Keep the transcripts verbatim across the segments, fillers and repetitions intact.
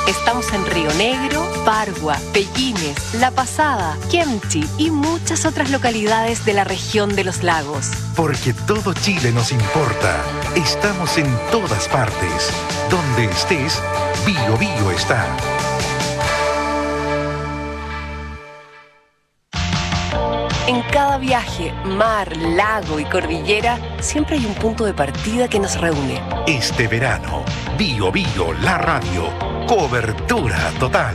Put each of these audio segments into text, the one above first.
Estamos en Río Negro, Pargua, Pellines, La Pasada, Kemchi y muchas otras localidades de la región de los lagos. Porque todo Chile nos importa. Estamos en todas partes. Donde estés, Bio Bio está. En cada viaje, mar, lago y cordillera, siempre hay un punto de partida que nos reúne. Este verano, Bio Bio, la radio, cobertura total.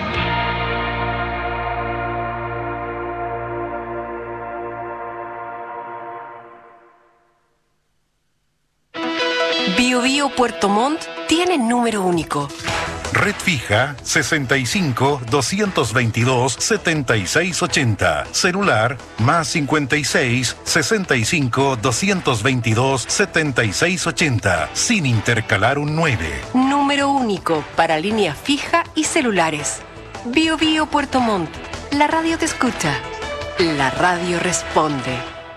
Bio Bio Puerto Montt tiene número único. Red fija sesenta y cinco, doscientos veintidós, setenta y seis ochenta. Celular más cincuenta y seis, sesenta y cinco, doscientos veintidós, setenta y seis ochenta. Sin intercalar un nueve. Número único para línea fija y celulares. Bio Bio Puerto Montt. La radio te escucha. La radio responde.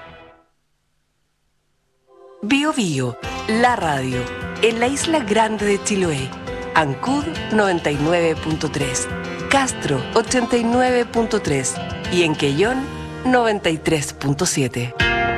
Bio Bio, la radio. En la isla grande de Chiloé. Ancud noventa y nueve punto tres, Castro ochenta y nueve punto tres y en Quellón noventa y tres punto siete.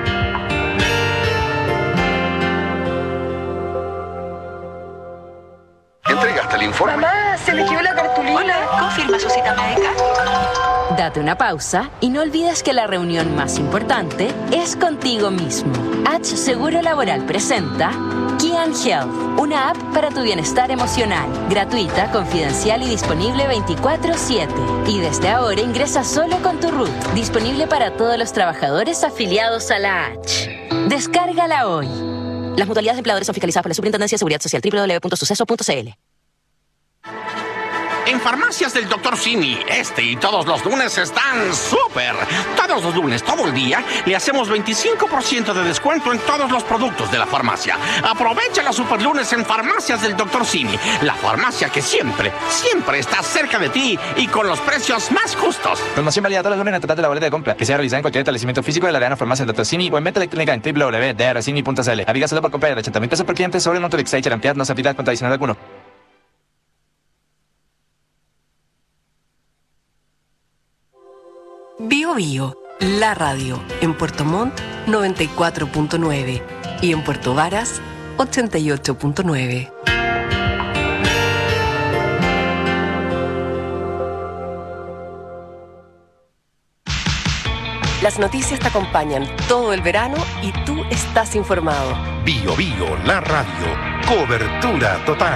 ¿Entregaste el informe? Mamá, se le quedó la cartulina. Hola, ¿confirma su cita médica? Date una pausa y no olvides que la reunión más importante es contigo mismo. H Seguro Laboral presenta Kian Health, una app para tu bienestar emocional, gratuita, confidencial y disponible veinticuatro siete. Y desde ahora ingresa solo con tu R U T, disponible para todos los trabajadores afiliados a la H. Descárgala hoy. Las mutualidades de empleadores son fiscalizadas por la Superintendencia de Seguridad Social, doble u doble u doble u punto suceso punto c l. En Farmacias del doctor Simi, este y todos los lunes están súper. Todos los lunes, todo el día, le hacemos veinticinco por ciento de descuento en todos los productos de la farmacia. Aprovecha los super lunes en Farmacias del doctor Simi, la farmacia que siempre, siempre está cerca de ti y con los precios más justos. Promoción válida todos los lunes en el total de la boleta de compra, que sea realizada en cualquier establecimiento físico de la Arena Farmacia del doctor Simi o en venta electrónica en doble u doble u doble u punto d r simi punto c l. Aplica solo por compra de ochenta mil pesos por cliente sobre un Autolix H. Cantidad no se aplica con adicional alguno. Bio Bio, la radio. En Puerto Montt noventa y cuatro punto nueve y en Puerto Varas ochenta y ocho punto nueve. Las noticias te acompañan todo el verano y tú estás informado. Bio Bio, la radio, cobertura total.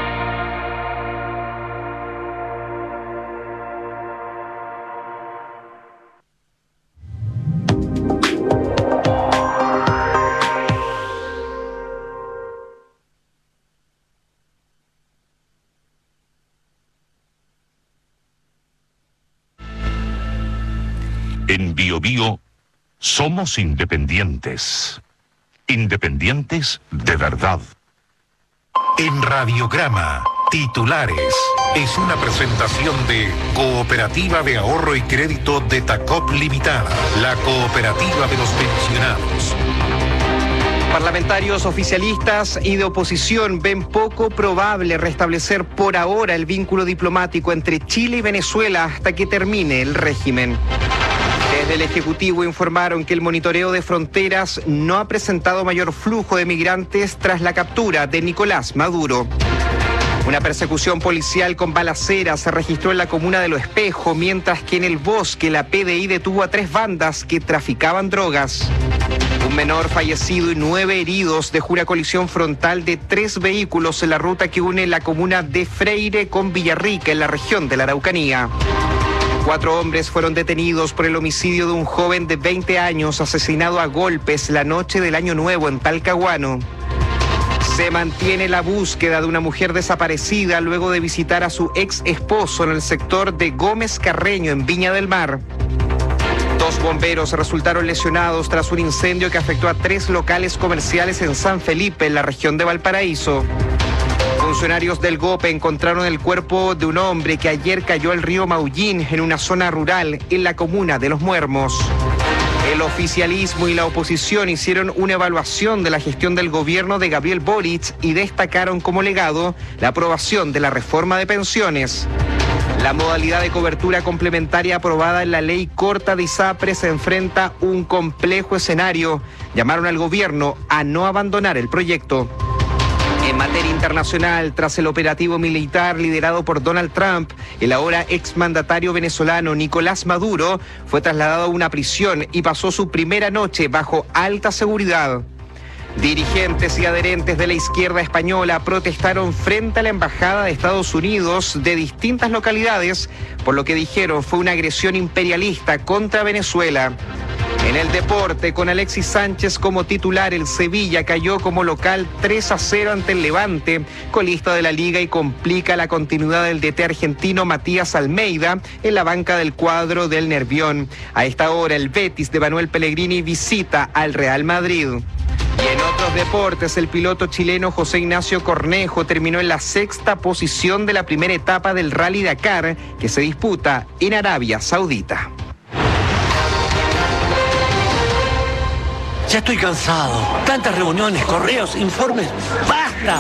En Bio Bio somos independientes. Independientes de verdad. En Radiograma, titulares. Es una presentación de Cooperativa de Ahorro y Crédito de Tacop Limitada, la cooperativa de los pensionados. Parlamentarios oficialistas y de oposición ven poco probable restablecer por ahora el vínculo diplomático entre Chile y Venezuela hasta que termine el régimen. Desde el Ejecutivo informaron que el monitoreo de fronteras no ha presentado mayor flujo de migrantes tras la captura de Nicolás Maduro. Una persecución policial con balaceras se registró en la comuna de Lo Espejo, mientras que en el bosque la P D I detuvo a tres bandas que traficaban drogas. Un menor fallecido y nueve heridos dejó una colisión frontal de tres vehículos en la ruta que une la comuna de Freire con Villarrica, en la región de la Araucanía. Cuatro hombres fueron detenidos por el homicidio de un joven de veinte años asesinado a golpes la noche del Año Nuevo en Talcahuano. Se mantiene la búsqueda de una mujer desaparecida luego de visitar a su ex esposo en el sector de Gómez Carreño, en Viña del Mar. Dos bomberos resultaron lesionados tras un incendio que afectó a tres locales comerciales en San Felipe, en la región de Valparaíso. Funcionarios del G O P encontraron el cuerpo de un hombre que ayer cayó al río Maullín en una zona rural en la comuna de Los Muermos. El oficialismo y la oposición hicieron una evaluación de la gestión del gobierno de Gabriel Boric y destacaron como legado la aprobación de la reforma de pensiones. La modalidad de cobertura complementaria aprobada en la ley corta de ISAPRE se enfrenta a un complejo escenario. Llamaron al gobierno a no abandonar el proyecto. En materia internacional, tras el operativo militar liderado por Donald Trump, el ahora exmandatario venezolano Nicolás Maduro fue trasladado a una prisión y pasó su primera noche bajo alta seguridad. Dirigentes y adherentes de la izquierda española protestaron frente a la embajada de Estados Unidos de distintas localidades, por lo que dijeron fue una agresión imperialista contra Venezuela. En el deporte, con Alexis Sánchez como titular, el Sevilla cayó como local tres a cero ante el Levante, colista de la liga, y complica la continuidad del D T argentino Matías Almeida en la banca del cuadro del Nervión. A esta hora, el Betis de Manuel Pellegrini visita al Real Madrid. Y en otros deportes, el piloto chileno José Ignacio Cornejo terminó en la sexta posición de la primera etapa del Rally Dakar, que se disputa en Arabia Saudita. Ya estoy cansado. Tantas reuniones, correos, informes. ¡Basta!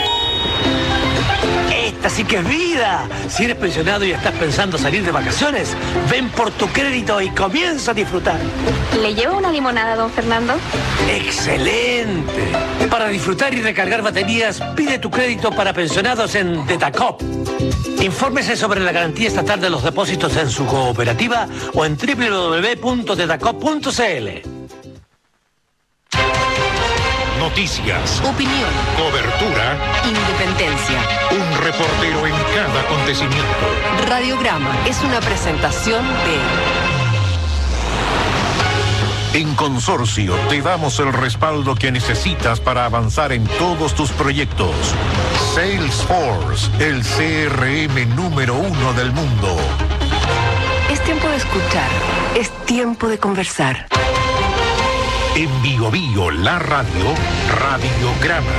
Esta sí que es vida. Si eres pensionado y estás pensando salir de vacaciones, ven por tu crédito y comienza a disfrutar. ¿Le llevo una limonada, don Fernando? ¡Excelente! Para disfrutar y recargar baterías, pide tu crédito para pensionados en Tetacop. Infórmese sobre la garantía estatal de los depósitos en su cooperativa o en doble u doble u doble u punto tetacop punto c l. Noticias, Opinión, cobertura, independencia. un reportero en cada acontecimiento. Radiograma es una presentación de... En Consorcio te damos el respaldo que necesitas para avanzar en todos tus proyectos. Salesforce, el C R M número uno del mundo. Es tiempo de escuchar, es tiempo de conversar. En Bio Bio, la radio, Radiograma.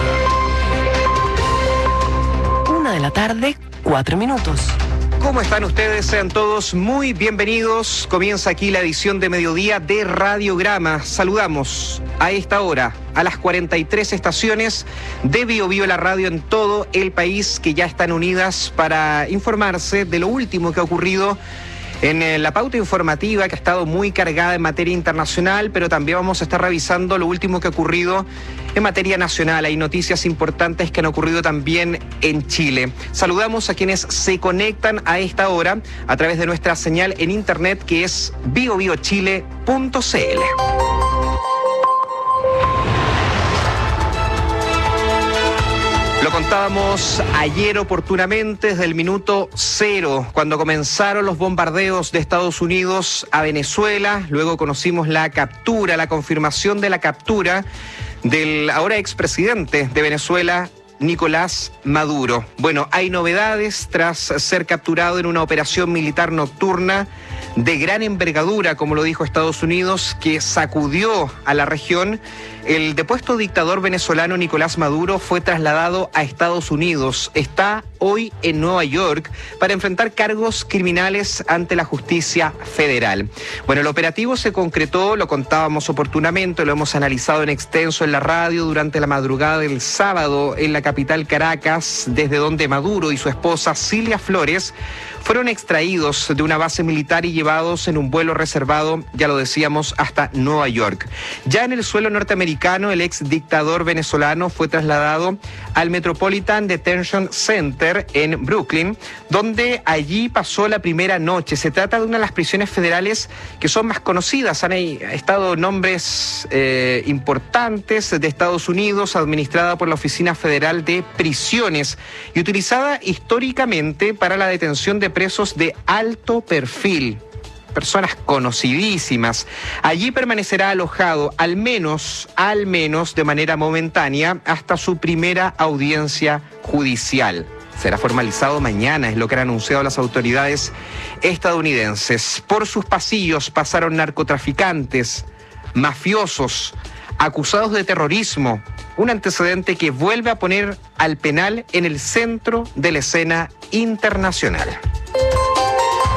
Una de la tarde, cuatro minutos. ¿Cómo están ustedes? Sean todos muy bienvenidos. Comienza aquí la edición de mediodía de Radiograma. Saludamos a esta hora a las cuarenta y tres estaciones de Bio Bio, la radio en todo el país, que ya están unidas para informarse de lo último que ha ocurrido en la pauta informativa, que ha estado muy cargada en materia internacional, pero también vamos a estar revisando lo último que ha ocurrido en materia nacional. Hay noticias importantes que han ocurrido también en Chile. Saludamos a quienes se conectan a esta hora a través de nuestra señal en internet, que es bio bio chile punto c l. Lo contábamos ayer oportunamente desde el minuto cero, cuando comenzaron los bombardeos de Estados Unidos a Venezuela. Luego conocimos la captura, la confirmación de la captura del ahora expresidente de Venezuela, Nicolás Maduro. Bueno, hay novedades tras ser capturado en una operación militar nocturna de gran envergadura, como lo dijo Estados Unidos, que sacudió a la región. El depuesto dictador venezolano Nicolás Maduro fue trasladado a Estados Unidos. Está hoy en Nueva York para enfrentar cargos criminales ante la justicia federal. Bueno, el operativo se concretó, lo contábamos oportunamente, lo hemos analizado en extenso en la radio durante la madrugada del sábado en la capital Caracas, desde donde Maduro y su esposa Cilia Flores fueron extraídos de una base militar y llevados en un vuelo reservado, ya lo decíamos, hasta Nueva York. Ya en el suelo norteamericano, el ex dictador venezolano fue trasladado al Metropolitan Detention Center en Brooklyn, donde allí pasó la primera noche. Se trata de una de las prisiones federales que son más conocidas. Han estado nombres eh, importantes de Estados Unidos, administrada por la Oficina Federal de Prisiones y utilizada históricamente para la detención de presos de alto perfil, personas conocidísimas. Allí permanecerá alojado al menos, al menos de manera momentánea hasta su primera audiencia judicial. Será formalizado mañana, es lo que han anunciado las autoridades estadounidenses. Por sus pasillos pasaron narcotraficantes, mafiosos, acusados de terrorismo, un antecedente que vuelve a poner al penal en el centro de la escena internacional. Y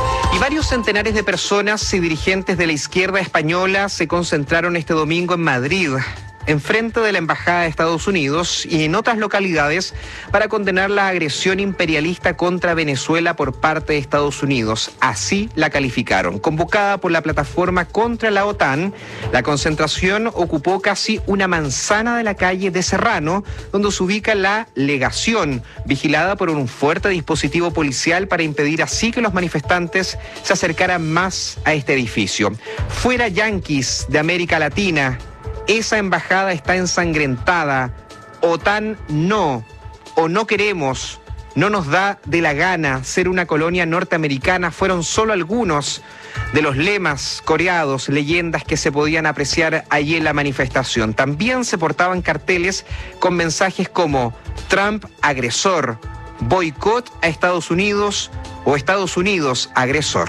Varios centenares de personas y dirigentes de la izquierda española se concentraron este domingo en Madrid, enfrente de la Embajada de Estados Unidos y en otras localidades para condenar la agresión imperialista contra Venezuela por parte de Estados Unidos. Así la calificaron. Convocada por la plataforma contra la OTAN, la concentración ocupó casi una manzana de la calle de Serrano, donde se ubica la legación, vigilada por un fuerte dispositivo policial para impedir así que los manifestantes se acercaran más a este edificio. Fuera yanquis de América Latina. Esa embajada está ensangrentada. OTAN no, o no queremos, no nos da de la gana ser una colonia norteamericana. Fueron solo algunos de los lemas coreados, leyendas que se podían apreciar allí en la manifestación. También se portaban carteles con mensajes como Trump agresor, boicot a Estados Unidos o Estados Unidos agresor.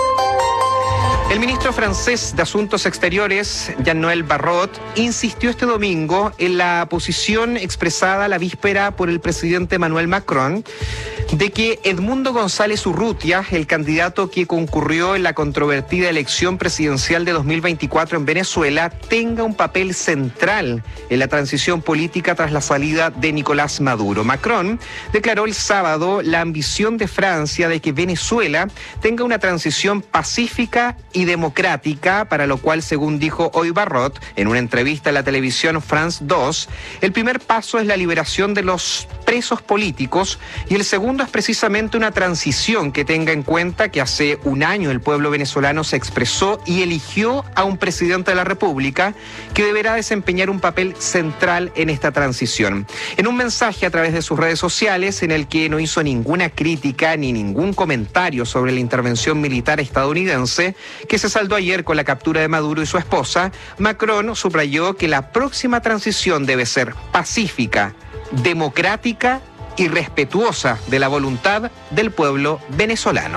El ministro francés de Asuntos Exteriores, Jean-Noël Barrot, insistió este domingo en la posición expresada la víspera por el presidente Emmanuel Macron de que Edmundo González Urrutia, el candidato que concurrió en la controvertida elección presidencial de dos mil veinticuatro en Venezuela, tenga un papel central en la transición política tras la salida de Nicolás Maduro. Macron declaró el sábado la ambición de Francia de que Venezuela tenga una transición pacífica y democrática, para lo cual, según dijo hoy Barrot en una entrevista a la televisión France dos, el primer paso es la liberación de los presos políticos y el segundo es precisamente una transición que tenga en cuenta que hace un año el pueblo venezolano se expresó y eligió a un presidente de la República que deberá desempeñar un papel central en esta transición. En un mensaje a través de sus redes sociales en el que no hizo ninguna crítica ni ningún comentario sobre la intervención militar estadounidense que se saldó ayer con la captura de Maduro y su esposa, Macron subrayó que la próxima transición debe ser pacífica, democrática y respetuosa de la voluntad del pueblo venezolano.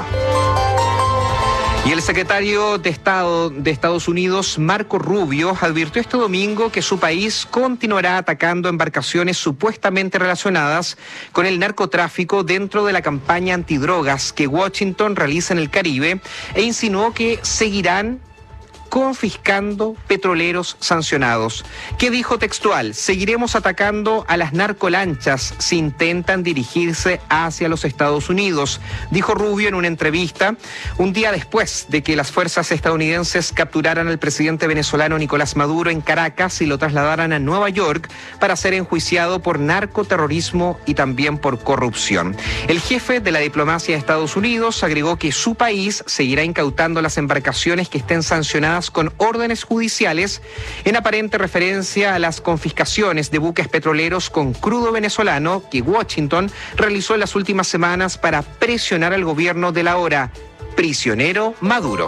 Y el secretario de Estado de Estados Unidos, Marco Rubio, advirtió este domingo que su país continuará atacando embarcaciones supuestamente relacionadas con el narcotráfico dentro de la campaña antidrogas que Washington realiza en el Caribe e insinuó que seguirán confiscando petroleros sancionados. ¿Qué dijo textual? Seguiremos atacando a las narcolanchas si intentan dirigirse hacia los Estados Unidos, dijo Rubio en una entrevista un día después de que las fuerzas estadounidenses capturaran al presidente venezolano Nicolás Maduro en Caracas y lo trasladaran a Nueva York para ser enjuiciado por narcoterrorismo y también por corrupción. El jefe de la diplomacia de Estados Unidos agregó que su país seguirá incautando las embarcaciones que estén sancionadas con órdenes judiciales en aparente referencia a las confiscaciones de buques petroleros con crudo venezolano que Washington realizó en las últimas semanas para presionar al gobierno del ahora prisionero Maduro.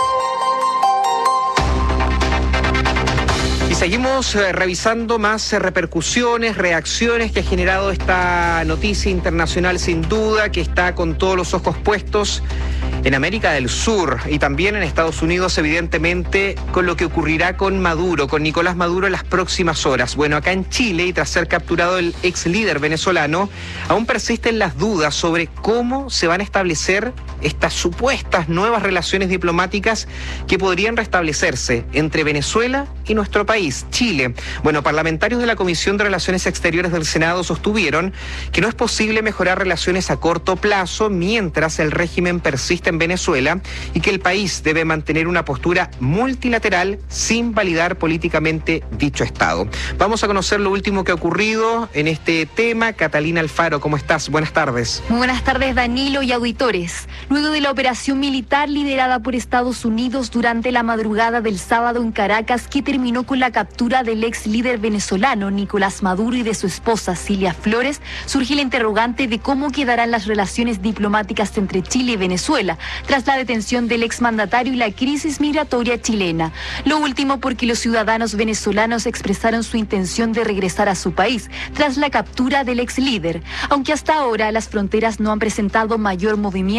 Y seguimos eh, revisando más eh, repercusiones, reacciones que ha generado esta noticia internacional, sin duda, que está con todos los ojos puestos en América del Sur y también en Estados Unidos, evidentemente, con lo que ocurrirá con Maduro, con Nicolás Maduro en las próximas horas. Bueno, acá en Chile, y tras ser capturado el ex líder venezolano, aún persisten las dudas sobre cómo se van a establecer estas supuestas nuevas relaciones diplomáticas que podrían restablecerse entre Venezuela y nuestro país, Chile. Bueno, parlamentarios de la Comisión de Relaciones Exteriores del Senado sostuvieron que no es posible mejorar relaciones a corto plazo mientras el régimen persiste en Venezuela y que el país debe mantener una postura multilateral sin validar políticamente dicho Estado. Vamos a conocer lo último que ha ocurrido en este tema. Catalina Alfaro, ¿cómo estás? Buenas tardes. Muy buenas tardes, Danilo y auditores. Luego de la operación militar liderada por Estados Unidos durante la madrugada del sábado en Caracas, que terminó con la captura del ex líder venezolano Nicolás Maduro y de su esposa Cilia Flores, surge la interrogante de cómo quedarán las relaciones diplomáticas entre Chile y Venezuela tras la detención del exmandatario y la crisis migratoria chilena. Lo último porque los ciudadanos venezolanos expresaron su intención de regresar a su país tras la captura del ex líder, aunque hasta ahora las fronteras no han presentado mayor movimiento por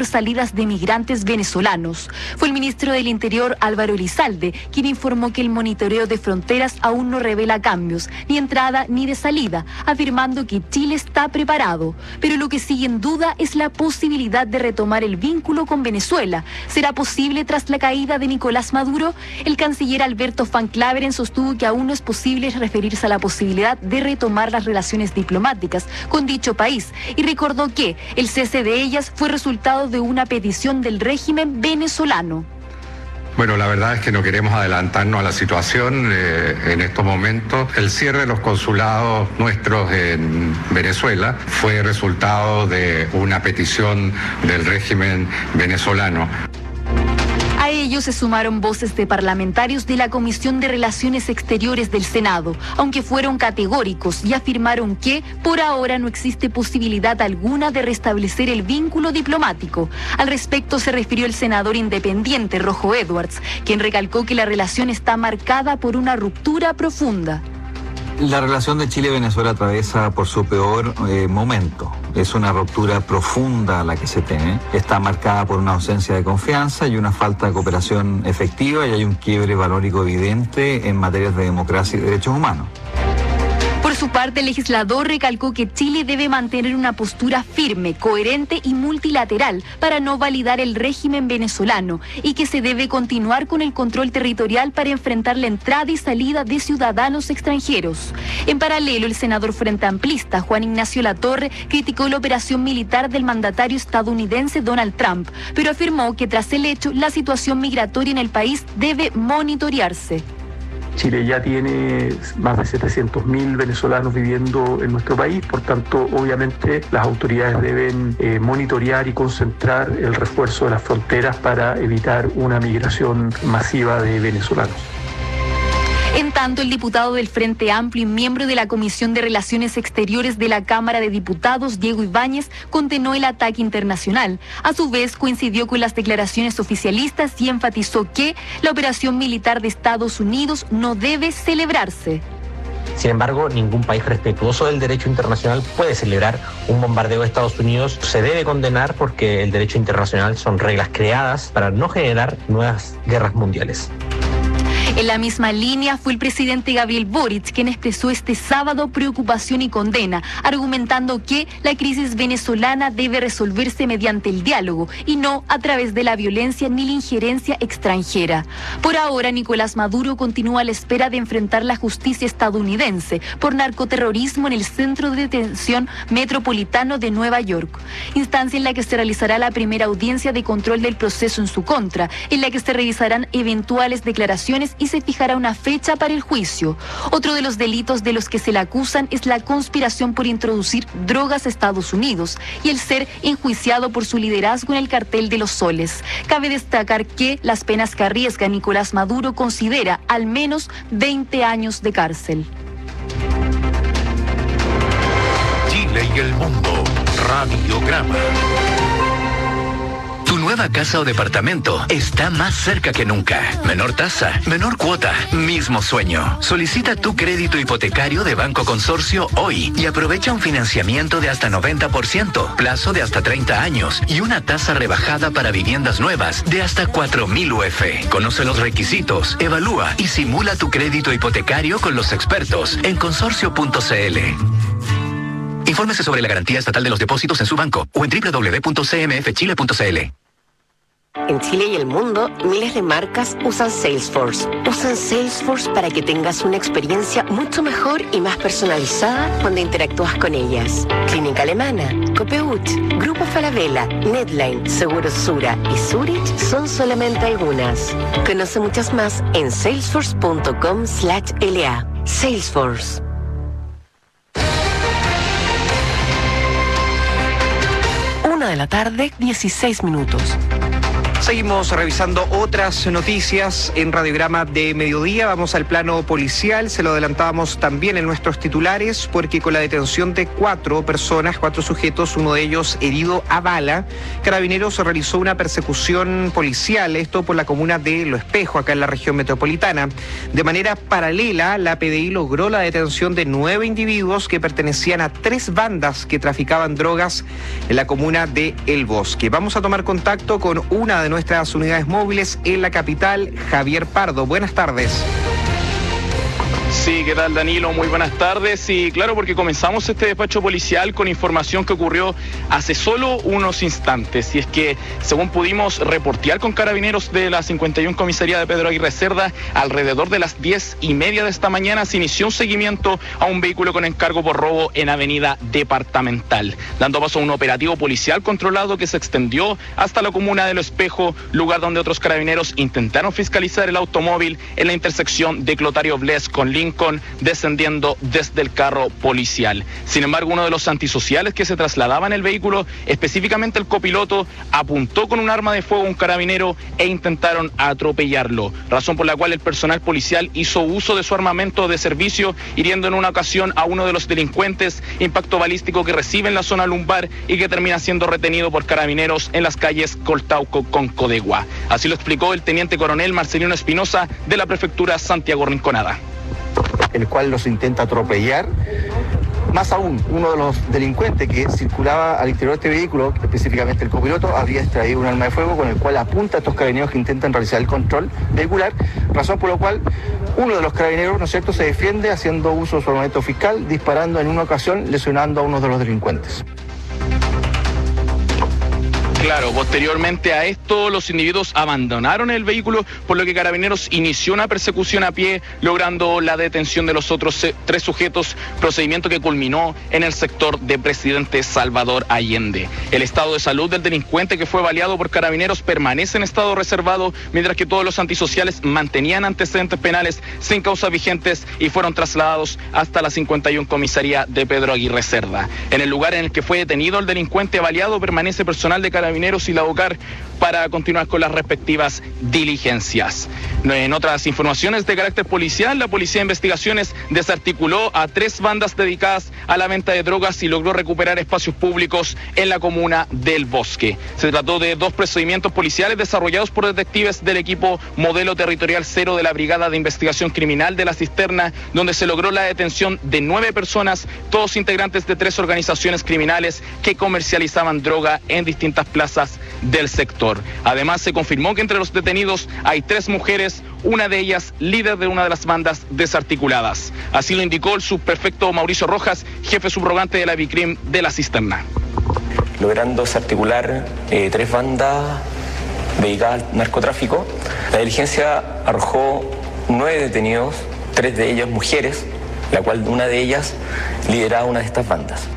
por salidas de migrantes venezolanos. Fue el ministro del Interior, Álvaro Elizalde, quien informó que el monitoreo de fronteras aún no revela cambios, ni entrada ni de salida, afirmando que Chile está preparado. Pero lo que sigue en duda es la posibilidad de retomar el vínculo con Venezuela. ¿Será posible tras la caída de Nicolás Maduro? El canciller Alberto Van Claveren sostuvo que aún no es posible referirse a la posibilidad de retomar las relaciones diplomáticas con dicho país y recordó que el cese de ellas fue resultado de una petición del régimen venezolano. Bueno, la verdad es que no queremos adelantarnos a la situación eh, en estos momentos. El cierre de los consulados nuestros en Venezuela fue resultado de una petición del régimen venezolano. A ellos se sumaron voces de parlamentarios de la Comisión de Relaciones Exteriores del Senado, aunque fueron categóricos y afirmaron que por ahora no existe posibilidad alguna de restablecer el vínculo diplomático. Al respecto se refirió el senador independiente Rojo Edwards, quien recalcó que la relación está marcada por una ruptura profunda. La relación de Chile y Venezuela atraviesa por su peor eh, momento. Es una ruptura profunda la que se tiene. Está marcada por una ausencia de confianza y una falta de cooperación efectiva, y hay un quiebre valórico evidente en materias de democracia y derechos humanos. Por su parte, el legislador recalcó que Chile debe mantener una postura firme, coherente y multilateral para no validar el régimen venezolano y que se debe continuar con el control territorial para enfrentar la entrada y salida de ciudadanos extranjeros. En paralelo, el senador frente amplista Juan Ignacio Latorre criticó la operación militar del mandatario estadounidense Donald Trump, pero afirmó que tras el hecho, la situación migratoria en el país debe monitorearse. Chile ya tiene más de setecientos mil venezolanos viviendo en nuestro país, por tanto, obviamente, las autoridades deben eh, monitorear y concentrar el refuerzo de las fronteras para evitar una migración masiva de venezolanos. En tanto, el diputado del Frente Amplio y miembro de la Comisión de Relaciones Exteriores de la Cámara de Diputados, Diego Ibáñez, condenó el ataque internacional. A su vez, coincidió con las declaraciones oficialistas y enfatizó que la operación militar de Estados Unidos no debe celebrarse. Sin embargo, ningún país respetuoso del derecho internacional puede celebrar un bombardeo de Estados Unidos. Se debe condenar porque el derecho internacional son reglas creadas para no generar nuevas guerras mundiales. En la misma línea fue el presidente Gabriel Boric quien expresó este sábado preocupación y condena, argumentando que la crisis venezolana debe resolverse mediante el diálogo y no a través de la violencia ni la injerencia extranjera. Por ahora, Nicolás Maduro continúa a la espera de enfrentar la justicia estadounidense por narcoterrorismo en el Centro de Detención Metropolitano de Nueva York, instancia en la que se realizará la primera audiencia de control del proceso en su contra, en la que se revisarán eventuales declaraciones y se fijará una fecha para el juicio. Otro de los delitos de los que se le acusan es la conspiración por introducir drogas a Estados Unidos y el ser enjuiciado por su liderazgo en el cartel de los soles. Cabe destacar que las penas que arriesga Nicolás Maduro considera al menos veinte años de cárcel. Chile y el mundo. Radiograma. Tu nueva casa o departamento está más cerca que nunca. Menor tasa, menor cuota, mismo sueño. Solicita tu crédito hipotecario de Banco Consorcio hoy y aprovecha un financiamiento de hasta noventa por ciento, plazo de hasta treinta años y una tasa rebajada para viviendas nuevas de hasta cuatro mil U F. Conoce los requisitos, evalúa y simula tu crédito hipotecario con los expertos en consorcio punto c l. Infórmese sobre la garantía estatal de los depósitos en su banco o en doble u doble u doble u punto c m f chile punto c l. En Chile y el mundo, miles de marcas usan Salesforce. Usan Salesforce para que tengas una experiencia mucho mejor y más personalizada cuando interactúas con ellas. Clínica Alemana, Copeuch, Grupo Falabella, Netline, Seguros Sura y Zurich son solamente algunas. Conoce muchas más en salesforce punto com slash l a. Salesforce. Una de la tarde, dieciséis minutos. Seguimos revisando otras noticias en Radiograma de Mediodía. Vamos al plano policial. Se lo adelantábamos también en nuestros titulares porque con la detención de cuatro personas, cuatro sujetos, uno de ellos herido a bala, Carabineros realizó una persecución policial, esto por la comuna de Lo Espejo, acá en la región metropolitana. De manera paralela, la P D I logró la detención de nueve individuos que pertenecían a tres bandas que traficaban drogas en la comuna de El Bosque. Vamos a tomar contacto con una de nuestras unidades móviles en la capital, Javier Pardo. Buenas tardes. Sí, ¿qué tal, Danilo? Muy buenas tardes. Y claro, porque comenzamos este despacho policial con información que ocurrió hace solo unos instantes. Y es que, según pudimos reportear con Carabineros de la cincuenta y uno Comisaría de Pedro Aguirre Cerda, alrededor de las diez y media de esta mañana se inició un seguimiento a un vehículo con encargo por robo en Avenida Departamental, dando paso a un operativo policial controlado que se extendió hasta la comuna de Lo Espejo, lugar donde otros carabineros intentaron fiscalizar el automóvil en la intersección de Clotario Bles con Lincoln, descendiendo desde el carro policial. Sin embargo, uno de los antisociales que se trasladaba en el vehículo, específicamente el copiloto, apuntó con un arma de fuego a un carabinero e intentaron atropellarlo, razón por la cual el personal policial hizo uso de su armamento de servicio, hiriendo en una ocasión a uno de los delincuentes, impacto balístico que recibe en la zona lumbar y que termina siendo retenido por Carabineros en las calles Coltauco con Codegua. Así lo explicó el teniente coronel Marcelino Espinosa de la prefectura Santiago Rinconada. El cual los intenta atropellar. Más aún, uno de los delincuentes que circulaba al interior de este vehículo, específicamente el copiloto, habría extraído un arma de fuego con el cual apunta a estos carabineros que intentan realizar el control vehicular, razón por la cual uno de los carabineros, ¿no es cierto?, se defiende haciendo uso de su armamento fiscal, disparando en una ocasión, lesionando a uno de los delincuentes. Claro, posteriormente a esto, los individuos abandonaron el vehículo, por lo que Carabineros inició una persecución a pie, logrando la detención de los otros tres sujetos, procedimiento que culminó en el sector de Presidente Salvador Allende. El estado de salud del delincuente que fue baleado por Carabineros permanece en estado reservado, mientras que todos los antisociales mantenían antecedentes penales sin causas vigentes y fueron trasladados hasta la cincuenta y uno Comisaría de Pedro Aguirre Cerda. En el lugar en el que fue detenido el delincuente baleado permanece personal de Carabineros y la OCAR para continuar con las respectivas diligencias. En otras informaciones de carácter policial, la Policía de Investigaciones desarticuló a tres bandas dedicadas a la venta de drogas y logró recuperar espacios públicos en la comuna del Bosque. Se trató de dos procedimientos policiales desarrollados por detectives del equipo Modelo Territorial Cero de la Brigada de Investigación Criminal de La Cisterna, donde se logró la detención de nueve personas, todos integrantes de tres organizaciones criminales que comercializaban droga en distintas plazas del sector. Además, se confirmó que entre los detenidos hay tres mujeres, una de ellas líder de una de las bandas desarticuladas. Así lo indicó el subprefecto Mauricio Rojas, jefe subrogante de la Bicrim de La Cisterna. Logrando desarticular eh, tres bandas dedicadas al narcotráfico, la diligencia arrojó nueve detenidos, tres de ellos mujeres, la cual una de ellas lideraba una de estas bandas.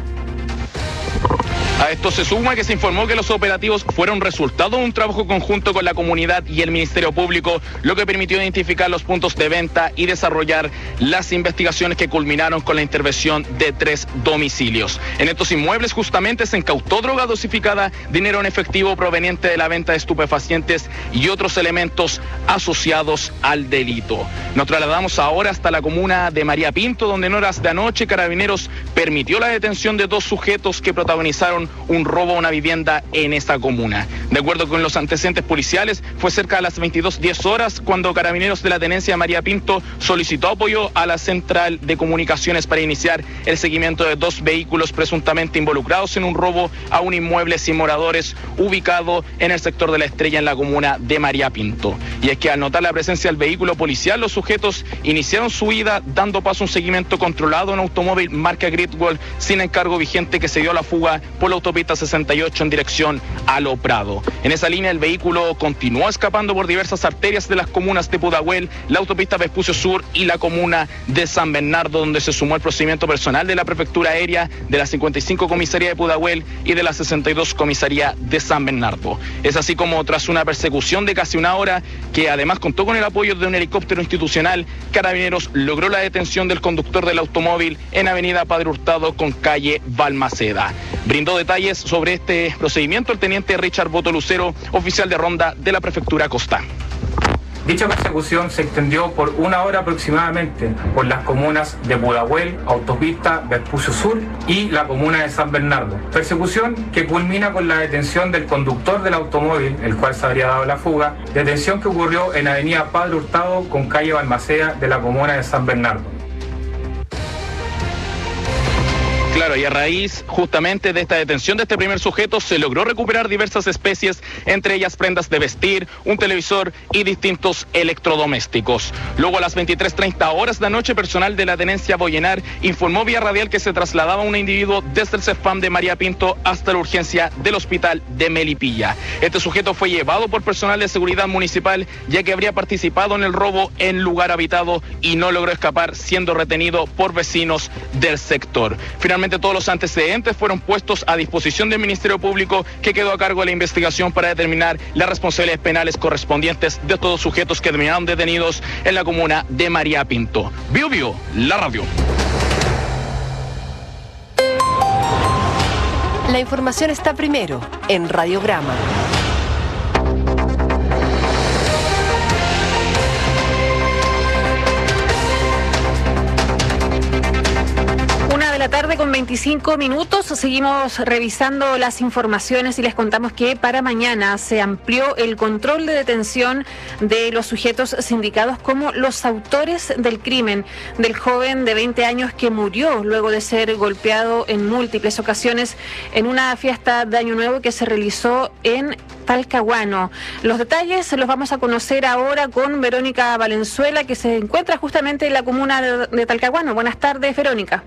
A esto se suma que se informó que los operativos fueron resultado de un trabajo conjunto con la comunidad y el Ministerio Público, lo que permitió identificar los puntos de venta y desarrollar las investigaciones que culminaron con la intervención de tres domicilios. En estos inmuebles justamente se incautó droga dosificada, dinero en efectivo proveniente de la venta de estupefacientes y otros elementos asociados al delito. Nos trasladamos ahora hasta la comuna de María Pinto, donde en horas de anoche Carabineros permitió la detención de dos sujetos que protagonizaron un robo a una vivienda en esa comuna. De acuerdo con los antecedentes policiales, fue cerca de las veintidós diez horas cuando Carabineros de la tenencia de María Pinto solicitó apoyo a la central de comunicaciones para iniciar el seguimiento de dos vehículos presuntamente involucrados en un robo a un inmueble sin moradores ubicado en el sector de La Estrella en la comuna de María Pinto. Y es que al notar la presencia del vehículo policial, los sujetos iniciaron su huida, dando paso a un seguimiento controlado a un automóvil marca Gridwall sin encargo vigente que se dio a la fuga por la autopista sesenta y ocho en dirección a Lo Prado. En esa línea el vehículo continuó escapando por diversas arterias de las comunas de Pudahuel, la autopista Vespucio Sur y la comuna de San Bernardo, donde se sumó el procedimiento personal de la Prefectura Aérea, de la cincuenta y cinco Comisaría de Pudahuel y de la sesenta y dos Comisaría de San Bernardo. Es así como tras una persecución de casi una hora, que además contó con el apoyo de un helicóptero institucional, Carabineros logró la detención del conductor del automóvil en Avenida Padre Hurtado con calle Balmaceda. Brindó detalles sobre este procedimiento el teniente Richard Boto Lucero, oficial de ronda de la Prefectura Costa. Dicha persecución se extendió por una hora aproximadamente por las comunas de Pudahuel, Autopista Vespucio Sur y la comuna de San Bernardo. Persecución que culmina con la detención del conductor del automóvil, el cual se habría dado la fuga, detención que ocurrió en Avenida Padre Hurtado con calle Balmaceda de la comuna de San Bernardo. Claro, y a raíz justamente de esta detención de este primer sujeto se logró recuperar diversas especies, entre ellas prendas de vestir, un televisor y distintos electrodomésticos. Luego a las veintitrés treinta horas de la noche, personal de la tenencia Boyenar informó vía radial que se trasladaba un individuo desde el CEFAM de María Pinto hasta la urgencia del hospital de Melipilla. Este sujeto fue llevado por personal de seguridad municipal, ya que habría participado en el robo en lugar habitado y no logró escapar, siendo retenido por vecinos del sector. Finalmente, todos los antecedentes fueron puestos a disposición del Ministerio Público, que quedó a cargo de la investigación para determinar las responsabilidades penales correspondientes de estos sujetos que terminaron detenidos en la comuna de María Pinto. Bio Bio, la radio. La información está primero en Radiograma. La tarde con veinticinco minutos, seguimos revisando las informaciones y les contamos que para mañana se amplió el control de detención de los sujetos sindicados como los autores del crimen del joven de veinte años que murió luego de ser golpeado en múltiples ocasiones en una fiesta de Año Nuevo que se realizó en Talcahuano. Los detalles los vamos a conocer ahora con Verónica Valenzuela, que se encuentra justamente en la comuna de, de Talcahuano. Buenas tardes, Verónica.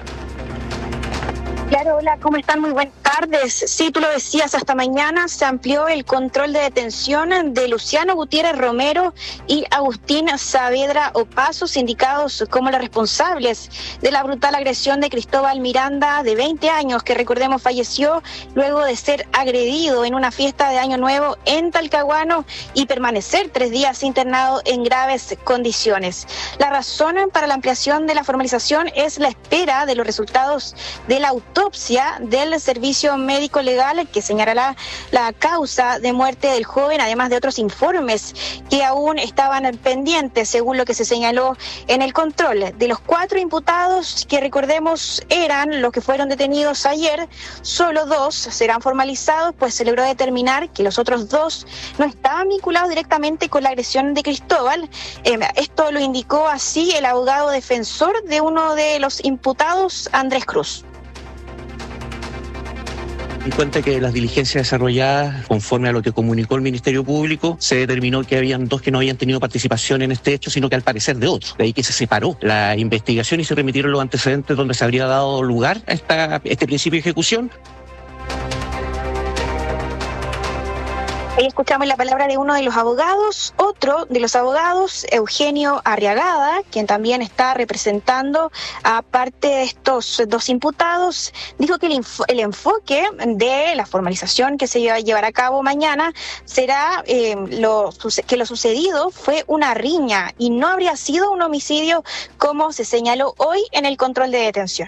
Claro, hola, ¿cómo están? Muy buenas tardes. Sí, tú lo decías, hasta mañana se amplió el control de detención de Luciano Gutiérrez Romero y Agustín Saavedra Opaso, indicados como los responsables de la brutal agresión de Cristóbal Miranda, de veinte años, que recordemos falleció luego de ser agredido en una fiesta de Año Nuevo en Talcahuano y permanecer tres días internado en graves condiciones. La razón para la ampliación de la formalización es la espera de los resultados de la autopsia del Servicio Médico Legal, que señalará la causa de muerte del joven, además de otros informes que aún estaban pendientes, según lo que se señaló en el control. De los cuatro imputados, que recordemos eran los que fueron detenidos ayer, solo dos serán formalizados, pues se logró determinar que los otros dos no estaban vinculados directamente con la agresión de Cristóbal. Eh, esto lo indicó así el abogado defensor de uno de los imputados, Andrés Cruz. En cuenta que las diligencias desarrolladas conforme a lo que comunicó el Ministerio Público, se determinó que habían dos que no habían tenido participación en este hecho, sino que al parecer de otros. De ahí que se separó la investigación y se remitieron los antecedentes donde se habría dado lugar a esta, este principio de ejecución. Ahí escuchamos la palabra de uno de los abogados. Otro de los abogados, Eugenio Arriagada, quien también está representando a parte de estos dos imputados, dijo que el, info, el enfoque de la formalización que se llevará a cabo mañana será eh, lo, que lo sucedido fue una riña y no habría sido un homicidio como se señaló hoy en el control de detención.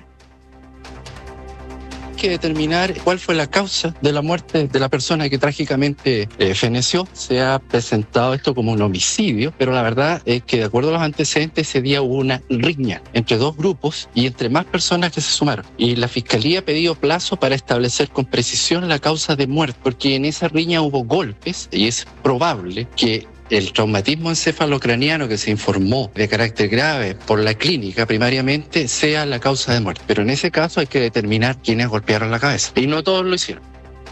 Que determinar cuál fue la causa de la muerte de la persona que trágicamente eh, feneció. Se ha presentado esto como un homicidio, pero la verdad es que de acuerdo a los antecedentes ese día hubo una riña entre dos grupos y entre más personas que se sumaron. Y la Fiscalía ha pedido plazo para establecer con precisión la causa de muerte, porque en esa riña hubo golpes y es probable que el traumatismo encefalocraniano que se informó de carácter grave por la clínica primariamente sea la causa de muerte. Pero en ese caso hay que determinar quiénes golpearon la cabeza. Y no todos lo hicieron.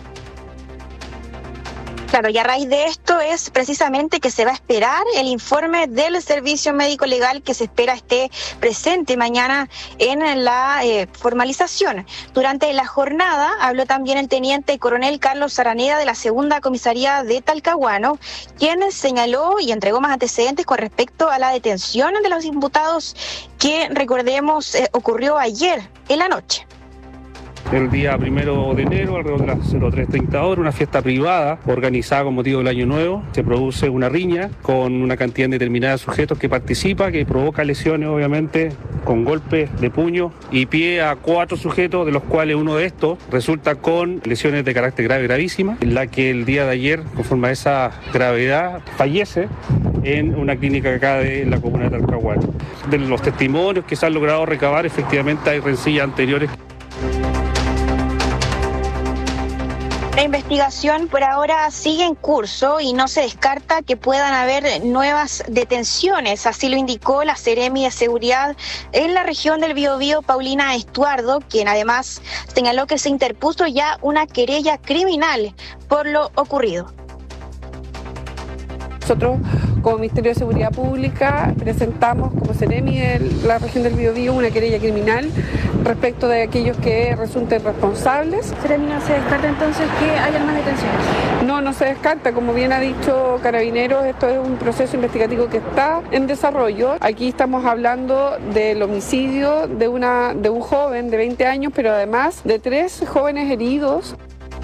Claro, y a raíz de esto es precisamente que se va a esperar el informe del Servicio Médico Legal, que se espera esté presente mañana en la eh, formalización. Durante la jornada habló también el teniente coronel Carlos Araneda de la Segunda Comisaría de Talcahuano, quien señaló y entregó más antecedentes con respecto a la detención de los imputados que, recordemos, eh, ocurrió ayer en la noche. el día primero de enero, alrededor de las cero tres treinta horas, una fiesta privada organizada con motivo del Año Nuevo. Se produce una riña con una cantidad indeterminada de sujetos que participa, que provoca lesiones obviamente, con golpes de puño y pie a cuatro sujetos, de los cuales uno de estos resulta con lesiones de carácter grave, gravísima, en la que el día de ayer, conforme a esa gravedad, fallece en una clínica acá de la comuna de Talcahuano. De los testimonios que se han logrado recabar, efectivamente hay rencillas anteriores. La investigación por ahora sigue en curso y no se descarta que puedan haber nuevas detenciones. Así lo indicó la Seremi de Seguridad en la región del Biobío, Paulina Estuardo, quien además señaló que se interpuso ya una querella criminal por lo ocurrido. Nosotros, como Ministerio de Seguridad Pública, presentamos como Seremi de la región del Biobío una querella criminal respecto de aquellos que resulten responsables. ¿Seremi no se descarta entonces que haya más detenciones? No, no se descarta. Como bien ha dicho Carabineros, esto es un proceso investigativo que está en desarrollo. Aquí estamos hablando del homicidio de, una, de un joven de veinte años, pero además de tres jóvenes heridos.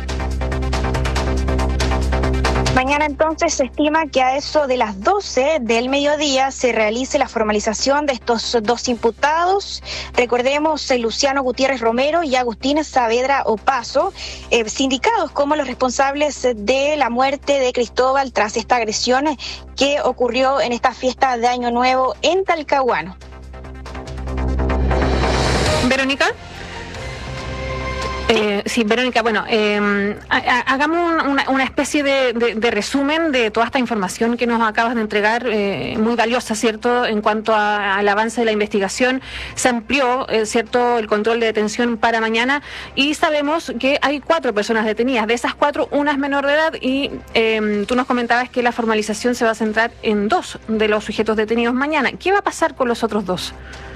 Mañana entonces se estima que a eso de las doce del mediodía se realice la formalización de estos dos imputados. Recordemos Luciano Gutiérrez Romero y Agustín Saavedra Opaso, eh, sindicados como los responsables de la muerte de Cristóbal tras esta agresión que ocurrió en esta fiesta de Año Nuevo en Talcahuano. Verónica. Eh, sí, Verónica, bueno, eh, hagamos una, una especie de, de, de resumen de toda esta información que nos acabas de entregar, eh, muy valiosa, ¿cierto?, en cuanto a, al avance de la investigación. Se amplió, eh, ¿cierto?, el control de detención para mañana y sabemos que hay cuatro personas detenidas. De esas cuatro, una es menor de edad y eh, tú nos comentabas que la formalización se va a centrar en dos de los sujetos detenidos mañana. ¿Qué va a pasar con los otros dos?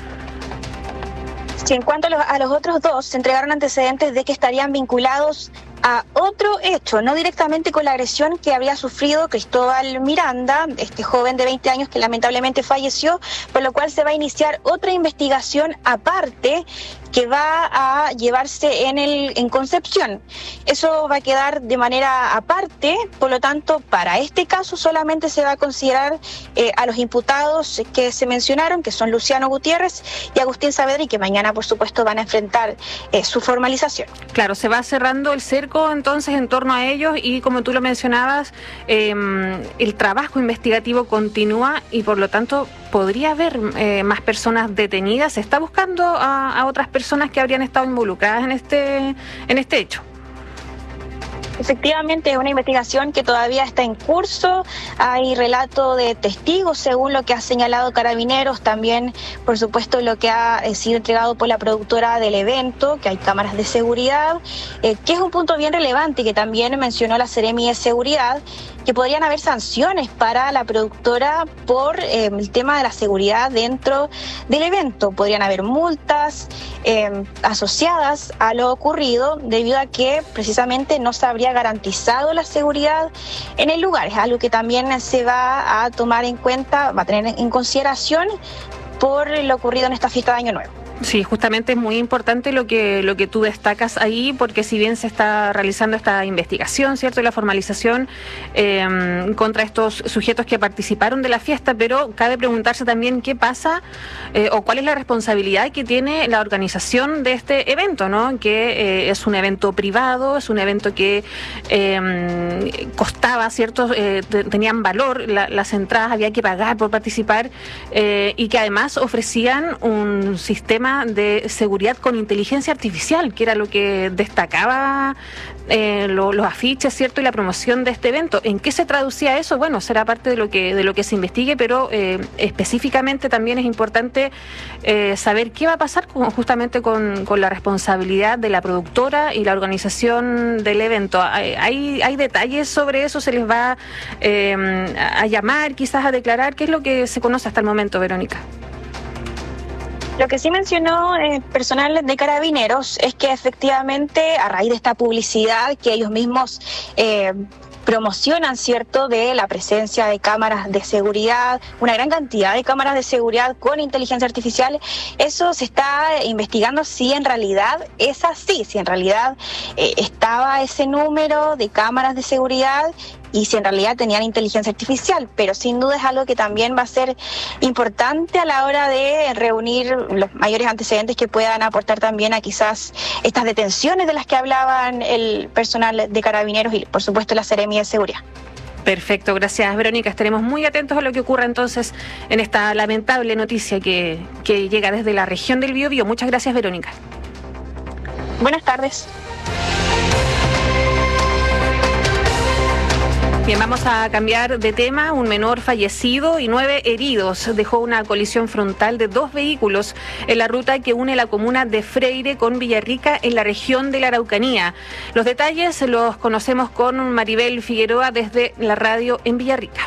Sí, en cuanto a los, a los otros dos, se entregaron antecedentes de que estarían vinculados a otro hecho, no directamente con la agresión que había sufrido Cristóbal Miranda, este joven de veinte años que lamentablemente falleció, por lo cual se va a iniciar otra investigación aparte que va a llevarse en, el, en Concepción. Eso va a quedar de manera aparte, por lo tanto, para este caso solamente se va a considerar eh, a los imputados que se mencionaron, que son Luciano Gutiérrez y Agustín Saavedra, y que mañana, por supuesto, van a enfrentar eh, su formalización. Claro, se va cerrando el cerco entonces en torno a ellos y, como tú lo mencionabas, eh, el trabajo investigativo continúa y, por lo tanto, podría haber eh, más personas detenidas. Se está buscando a, a otras personas que habrían estado involucradas en este, en este hecho. Efectivamente, es una investigación que todavía está en curso. Hay relato de testigos, según lo que ha señalado Carabineros, también, por supuesto, lo que ha eh, sido entregado por la productora del evento, que hay cámaras de seguridad, eh, que es un punto bien relevante y que también mencionó la Seremi de Seguridad, que podrían haber sanciones para la productora por eh, el tema de la seguridad dentro del evento. Podrían haber multas eh, asociadas a lo ocurrido debido a que precisamente no se habría garantizado la seguridad en el lugar. Es algo que también se va a tomar en cuenta, va a tener en consideración por lo ocurrido en esta fiesta de Año Nuevo. Sí, justamente es muy importante lo que lo que tú destacas ahí, porque si bien se está realizando esta investigación, ¿cierto?, y la formalización eh, contra estos sujetos que participaron de la fiesta, pero cabe preguntarse también qué pasa eh, o cuál es la responsabilidad que tiene la organización de este evento, ¿no?, que eh, es un evento privado, es un evento que eh, costaba, ¿cierto?, eh, tenían valor, la, las entradas había que pagar por participar eh, y que además ofrecían un sistema de seguridad con inteligencia artificial, que era lo que destacaba eh, lo, los afiches, ¿cierto?, y la promoción de este evento. ¿En qué se traducía eso? Bueno, será parte de lo que de lo que se investigue, pero eh, específicamente también es importante eh, saber qué va a pasar con, justamente con, con la responsabilidad de la productora y la organización del evento. ¿Hay, hay, hay detalles sobre eso? ¿Se les va eh, a llamar, quizás a declarar? ¿Qué es lo que se conoce hasta el momento, Verónica? Lo que sí mencionó el personal de Carabineros es que efectivamente a raíz de esta publicidad que ellos mismos eh, promocionan, ¿cierto?, de la presencia de cámaras de seguridad, una gran cantidad de cámaras de seguridad con inteligencia artificial. Eso se está investigando si en realidad es así, si en realidad eh, estaba ese número de cámaras de seguridad y si en realidad tenían inteligencia artificial, pero sin duda es algo que también va a ser importante a la hora de reunir los mayores antecedentes que puedan aportar también a quizás estas detenciones de las que hablaban el personal de Carabineros y por supuesto la Seremi de Seguridad. Perfecto, gracias Verónica. Estaremos muy atentos a lo que ocurra entonces en esta lamentable noticia que, que llega desde la región del Biobío. Muchas gracias, Verónica. Buenas tardes. Bien, vamos a cambiar de tema. Un menor fallecido y nueve heridos dejó una colisión frontal de dos vehículos en la ruta que une la comuna de Freire con Villarrica en la región de la Araucanía. Los detalles los conocemos con Maribel Figueroa desde la radio en Villarrica.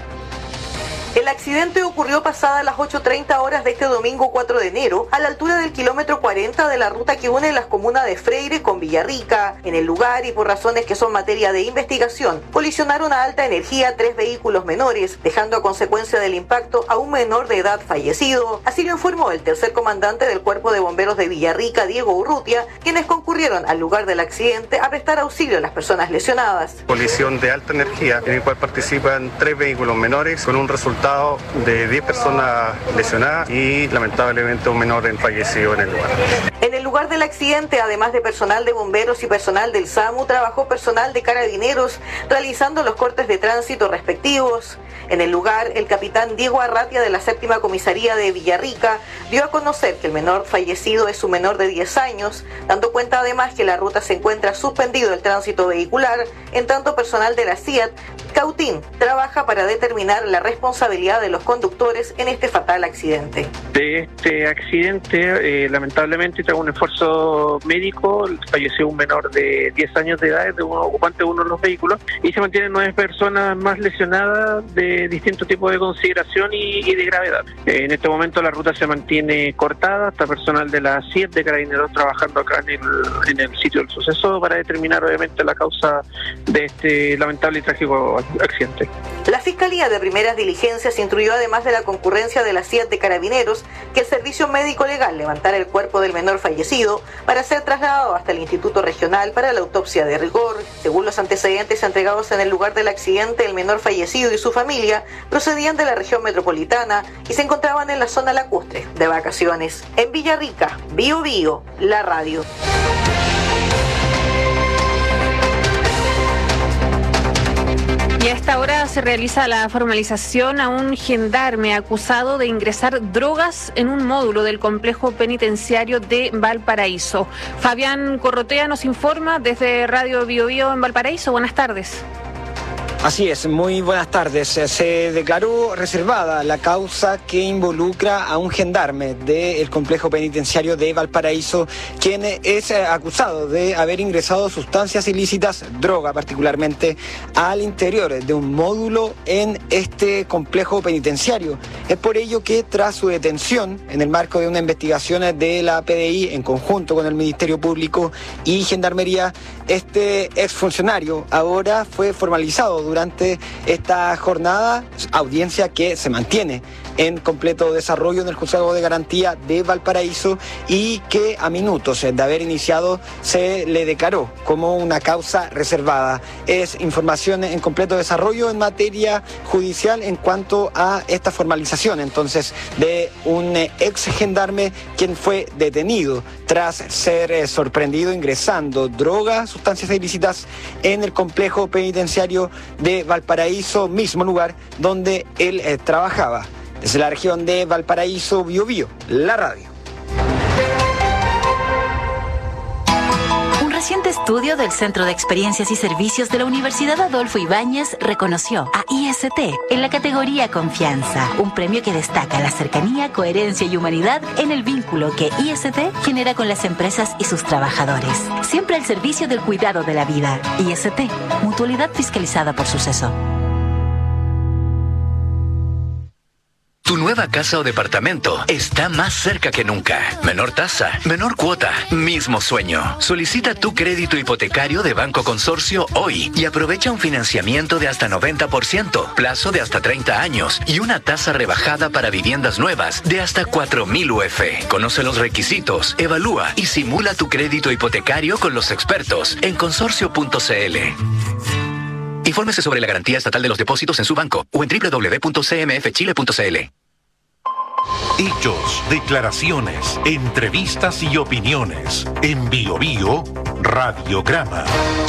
El accidente ocurrió pasadas las ocho treinta horas de este domingo cuatro de enero, a la altura del kilómetro cuarenta de la ruta que une las comunas de Freire con Villarrica. En el lugar, y por razones que son materia de investigación, colisionaron a alta energía tres vehículos menores, dejando a consecuencia del impacto a un menor de edad fallecido. Así lo informó el tercer comandante del Cuerpo de Bomberos de Villarrica, Diego Urrutia, quienes concurrieron al lugar del accidente a prestar auxilio a las personas lesionadas. Colisión de alta energía, en el cual participan tres vehículos menores, con un resultado de diez personas lesionadas y lamentablemente un menor fallecido en el lugar. En el lugar del accidente, además de personal de bomberos y personal del SAMU, trabajó personal de Carabineros realizando los cortes de tránsito respectivos. En el lugar, el capitán Diego Arratia de la séptima comisaría de Villarrica dio a conocer que el menor fallecido es un menor de diez años, dando cuenta además que la ruta se encuentra suspendido el tránsito vehicular, en tanto personal de la C I A T Cautín trabaja para determinar la responsabilidad de los conductores en este fatal accidente. De este accidente, eh, lamentablemente, tras un esfuerzo médico, falleció un menor de diez años de edad, de un ocupante de uno de los vehículos, y se mantienen nueve personas más lesionadas de distintos tipos de consideración y, y de gravedad. Eh, en este momento la ruta se mantiene cortada, está personal de la C I E T de Carabineros trabajando acá en el, en el sitio del suceso para determinar obviamente la causa de este lamentable y trágico accidente. La Fiscalía de Primeras Diligencias instruyó, además de la concurrencia de la C I A T de Carabineros, que el Servicio Médico Legal levantara el cuerpo del menor fallecido para ser trasladado hasta el Instituto Regional para la autopsia de rigor. Según los antecedentes entregados en el lugar del accidente, el menor fallecido y su familia procedían de la región metropolitana y se encontraban en la zona lacustre de vacaciones. En Villarrica, Bio Bio, la radio. Y a esta hora se realiza la formalización a un gendarme acusado de ingresar drogas en un módulo del complejo penitenciario de Valparaíso. Fabián Corrotea nos informa desde Radio Bio Bio en Valparaíso. Buenas tardes. Así es, muy buenas tardes. Se declaró reservada la causa que involucra a un gendarme del complejo penitenciario de Valparaíso, quien es acusado de haber ingresado sustancias ilícitas, droga particularmente, al interior de un módulo en este complejo penitenciario. Es por ello que tras su detención, en el marco de una investigación de la P D I en conjunto con el Ministerio Público y Gendarmería, este exfuncionario ahora fue formalizado durante esta jornada, audiencia que se mantiene en completo desarrollo en el Juzgado de Garantía de Valparaíso y que a minutos de haber iniciado se le declaró como una causa reservada. Es información en completo desarrollo en materia judicial en cuanto a esta formalización entonces de un ex gendarme quien fue detenido tras ser sorprendido ingresando drogas, sustancias ilícitas en el complejo penitenciario de Valparaíso, mismo lugar donde él eh, trabajaba. Desde la región de Valparaíso, Bio Bio, la radio. Un reciente estudio del Centro de Experiencias y Servicios de la Universidad Adolfo Ibáñez reconoció a I S T en la categoría Confianza, un premio que destaca la cercanía, coherencia y humanidad en el vínculo que I S T genera con las empresas y sus trabajadores. Siempre al servicio del cuidado de la vida. I S T, mutualidad fiscalizada por Suceso. Tu nueva casa o departamento está más cerca que nunca. Menor tasa, menor cuota, mismo sueño. Solicita tu crédito hipotecario de Banco Consorcio hoy y aprovecha un financiamiento de hasta noventa por ciento, plazo de hasta treinta años y una tasa rebajada para viviendas nuevas de hasta cuatro mil U F. Conoce los requisitos, evalúa y simula tu crédito hipotecario con los expertos en consorcio punto c l. Infórmese sobre la garantía estatal de los depósitos en su banco o en doble u doble u doble u punto c m f chile punto c l. Hechos, declaraciones, entrevistas y opiniones. En Bio Bio, Radiograma.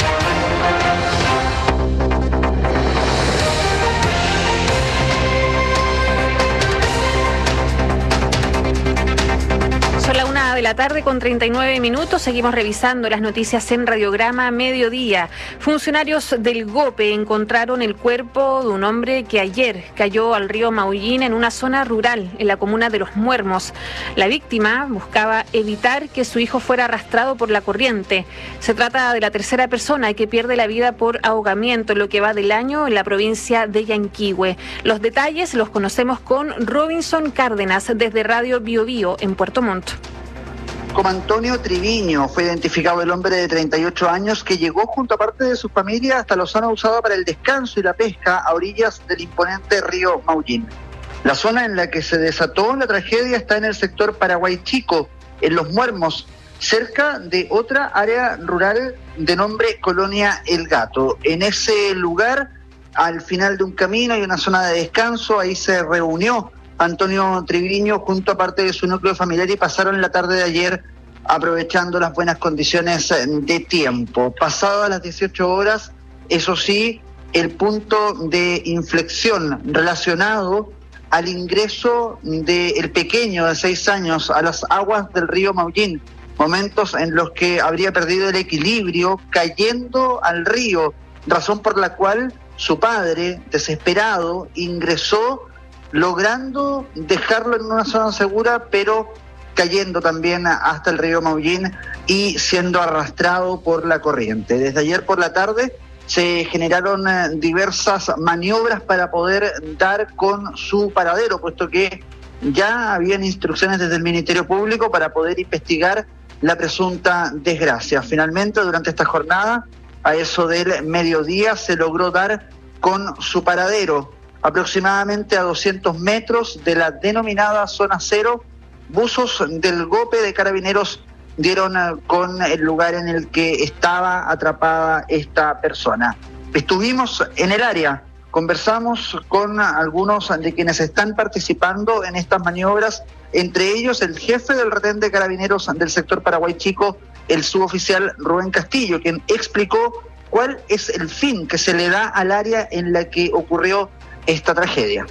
Son la una de la tarde con treinta y nueve minutos. Seguimos revisando las noticias en Radiograma Mediodía. Funcionarios del GOPE encontraron el cuerpo de un hombre que ayer cayó al río Maullín en una zona rural en la comuna de Los Muermos. La víctima buscaba evitar que su hijo fuera arrastrado por la corriente. Se trata de la tercera persona que pierde la vida por ahogamiento en lo que va del año en la provincia de Yanquihue. Los detalles los conocemos con Robinson Cárdenas desde Radio Bio Bio en Puerto Montt. Como Antonio Triviño fue identificado el hombre de treinta y ocho años que llegó junto a parte de su familia hasta la zona usada para el descanso y la pesca a orillas del imponente río Maullín. La zona en la que se desató la tragedia está en el sector Paraguay Chico, en Los Muermos, cerca de otra área rural de nombre Colonia El Gato. En ese lugar, al final de un camino hay una zona de descanso, ahí se reunió Antonio Triviño junto a parte de su núcleo familiar y pasaron la tarde de ayer aprovechando las buenas condiciones de tiempo. Pasadas las dieciocho horas, eso sí, el punto de inflexión relacionado al ingreso del pequeño de seis años a las aguas del río Maullín, momentos en los que habría perdido el equilibrio cayendo al río, razón por la cual su padre, desesperado, ingresó logrando dejarlo en una zona segura, pero cayendo también hasta el río Maullín y siendo arrastrado por la corriente. Desde ayer por la tarde se generaron diversas maniobras para poder dar con su paradero, puesto que ya habían instrucciones desde el Ministerio Público para poder investigar la presunta desgracia. Finalmente, durante esta jornada, a eso del mediodía, se logró dar con su paradero. Aproximadamente a doscientos metros de la denominada zona cero, buzos del GOPE de Carabineros dieron con el lugar en el que estaba atrapada esta persona. Estuvimos en el área, conversamos con algunos de quienes están participando en estas maniobras, entre ellos el jefe del retén de Carabineros del sector Paraguay Chico, el suboficial Rubén Castillo, quien explicó cuál es el fin que se le da al área en la que ocurrió esta tragedia.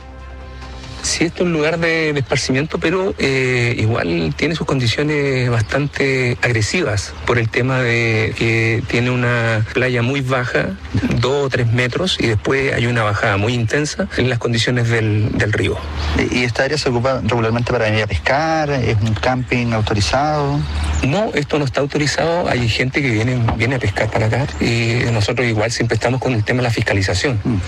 Sí, esto es un lugar de, de esparcimiento, pero eh, igual tiene sus condiciones bastante agresivas por el tema de que tiene una playa muy baja, dos o tres metros, y después hay una bajada muy intensa en las condiciones del, del río. ¿Y esta área se ocupa regularmente para venir a pescar? ¿Es un camping autorizado? No, esto no está autorizado. Hay gente que viene, viene a pescar para acá y nosotros igual siempre estamos con el tema de la fiscalización. Mm.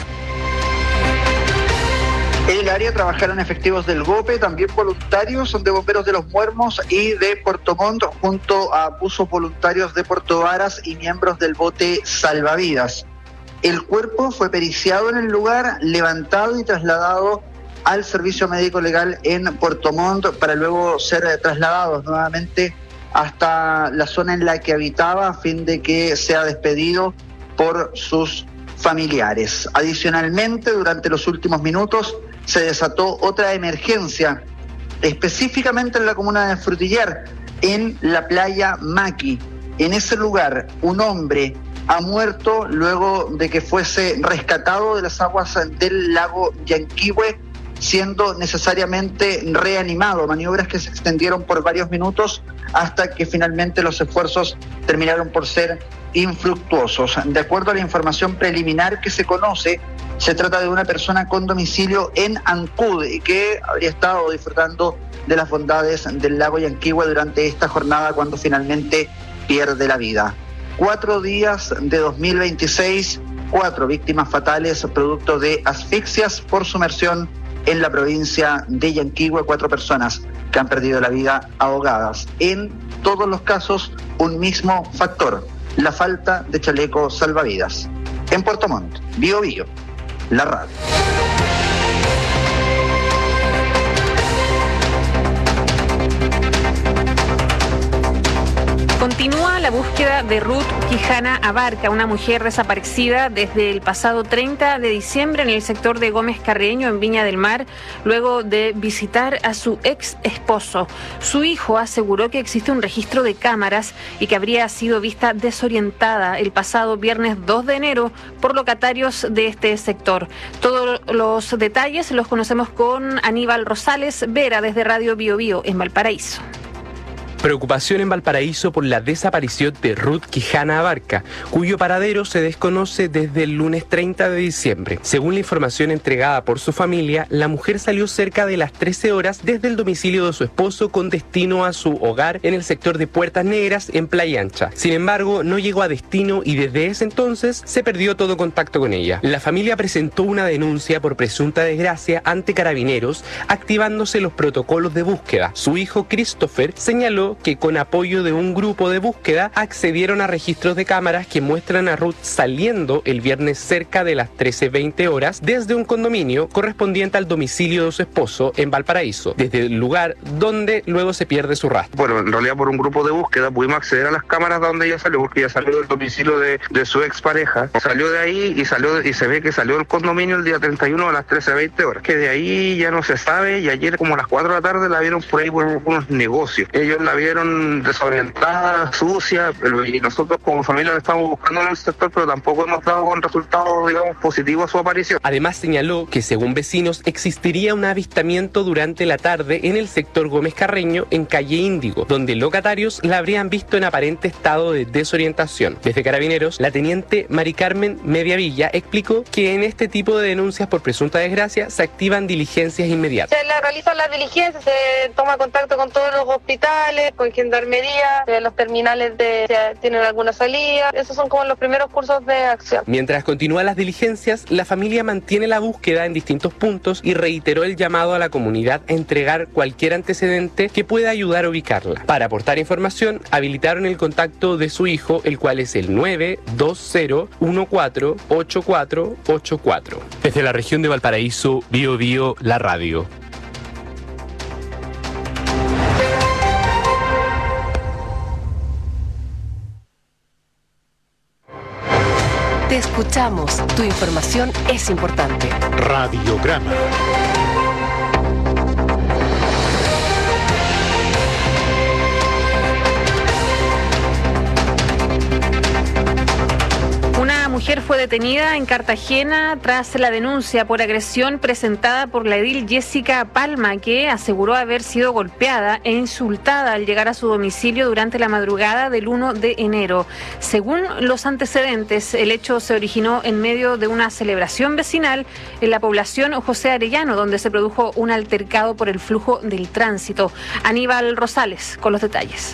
En el área trabajaron efectivos del GOPE, también voluntarios de Bomberos de Los Muermos y de Puerto Montt, junto a buzos voluntarios de Puerto Varas y miembros del bote Salvavidas. El cuerpo fue periciado en el lugar, levantado y trasladado al servicio médico legal en Puerto Montt para luego ser trasladados nuevamente hasta la zona en la que habitaba a fin de que sea despedido por sus familiares. Adicionalmente, durante los últimos minutos se desató otra emergencia, específicamente en la comuna de Frutillar, en la playa Maqui. En ese lugar, un hombre ha muerto luego de que fuese rescatado de las aguas del lago Yanquihue, siendo necesariamente reanimado, maniobras que se extendieron por varios minutos hasta que finalmente los esfuerzos terminaron por ser infructuosos. De acuerdo a la información preliminar que se conoce, se trata de una persona con domicilio en Ancud y que habría estado disfrutando de las bondades del lago Yanquihue durante esta jornada cuando finalmente pierde la vida. Cuatro días de dos mil veintiséis, cuatro víctimas fatales producto de asfixias por sumersión en la provincia de Yanquihue, cuatro personas que han perdido la vida ahogadas. En todos los casos, un mismo factor, la falta de chaleco salvavidas. En Puerto Montt, Bio Bio, la radio. Continúa la búsqueda de Ruth Quijana Abarca, una mujer desaparecida desde el pasado treinta de diciembre en el sector de Gómez Carreño, en Viña del Mar, luego de visitar a su ex esposo. Su hijo aseguró que existe un registro de cámaras y que habría sido vista desorientada el pasado viernes dos de enero por locatarios de este sector. Todos los detalles los conocemos con Aníbal Rosales Vera desde Radio Bio Bio en Valparaíso. Preocupación en Valparaíso por la desaparición de Ruth Quijana Abarca, cuyo paradero se desconoce desde el lunes treinta de diciembre. Según la información entregada por su familia, la mujer salió cerca de las trece horas desde el domicilio de su esposo con destino a su hogar en el sector de Puertas Negras en Playa Ancha. Sin embargo, no llegó a destino y desde ese entonces se perdió todo contacto con ella. La familia presentó una denuncia por presunta desgracia ante Carabineros, activándose los protocolos de búsqueda. Su hijo Christopher señaló que con apoyo de un grupo de búsqueda accedieron a registros de cámaras que muestran a Ruth saliendo el viernes cerca de las trece veinte horas desde un condominio correspondiente al domicilio de su esposo en Valparaíso, desde el lugar donde luego se pierde su rastro. Bueno, en realidad por un grupo de búsqueda pudimos acceder a las cámaras donde ella salió, porque ella salió del domicilio de, de su expareja, salió de ahí y salió y se ve que salió del condominio el día treinta y uno a las trece veinte horas, que de ahí ya no se sabe, y ayer como a las cuatro de la tarde la vieron por ahí por unos negocios. Ellos la vieron desorientada, sucia, y nosotros como familia la estamos buscando en el sector, pero tampoco hemos dado con resultados, digamos, positivos a su aparición. Además señaló que según vecinos existiría un avistamiento durante la tarde en el sector Gómez Carreño en calle Índigo, donde locatarios la habrían visto en aparente estado de desorientación. Desde Carabineros, la teniente Mari Carmen Mediavilla explicó que en este tipo de denuncias por presunta desgracia se activan diligencias inmediatas. Se le realizan las diligencias, se toma contacto con todos los hospitales, con gendarmería, eh, los terminales de si tienen alguna salida. Esos son como los primeros cursos de acción. Mientras continúan las diligencias, la familia mantiene la búsqueda en distintos puntos y reiteró el llamado a la comunidad a entregar cualquier antecedente que pueda ayudar a ubicarla. Para aportar información, habilitaron el contacto de su hijo, el cual es el nueve dos cero uno cuatro ocho cuatro ocho cuatro. Desde la región de Valparaíso, Bio Bio, la radio. Te escuchamos. Tu información es importante. Radiograma. Una mujer fue detenida en Cartagena tras la denuncia por agresión presentada por la edil Jessica Palma, que aseguró haber sido golpeada e insultada al llegar a su domicilio durante la madrugada del uno de enero. Según los antecedentes, el hecho se originó en medio de una celebración vecinal en la población José Arellano, donde se produjo un altercado por el flujo del tránsito. Aníbal Rosales con los detalles.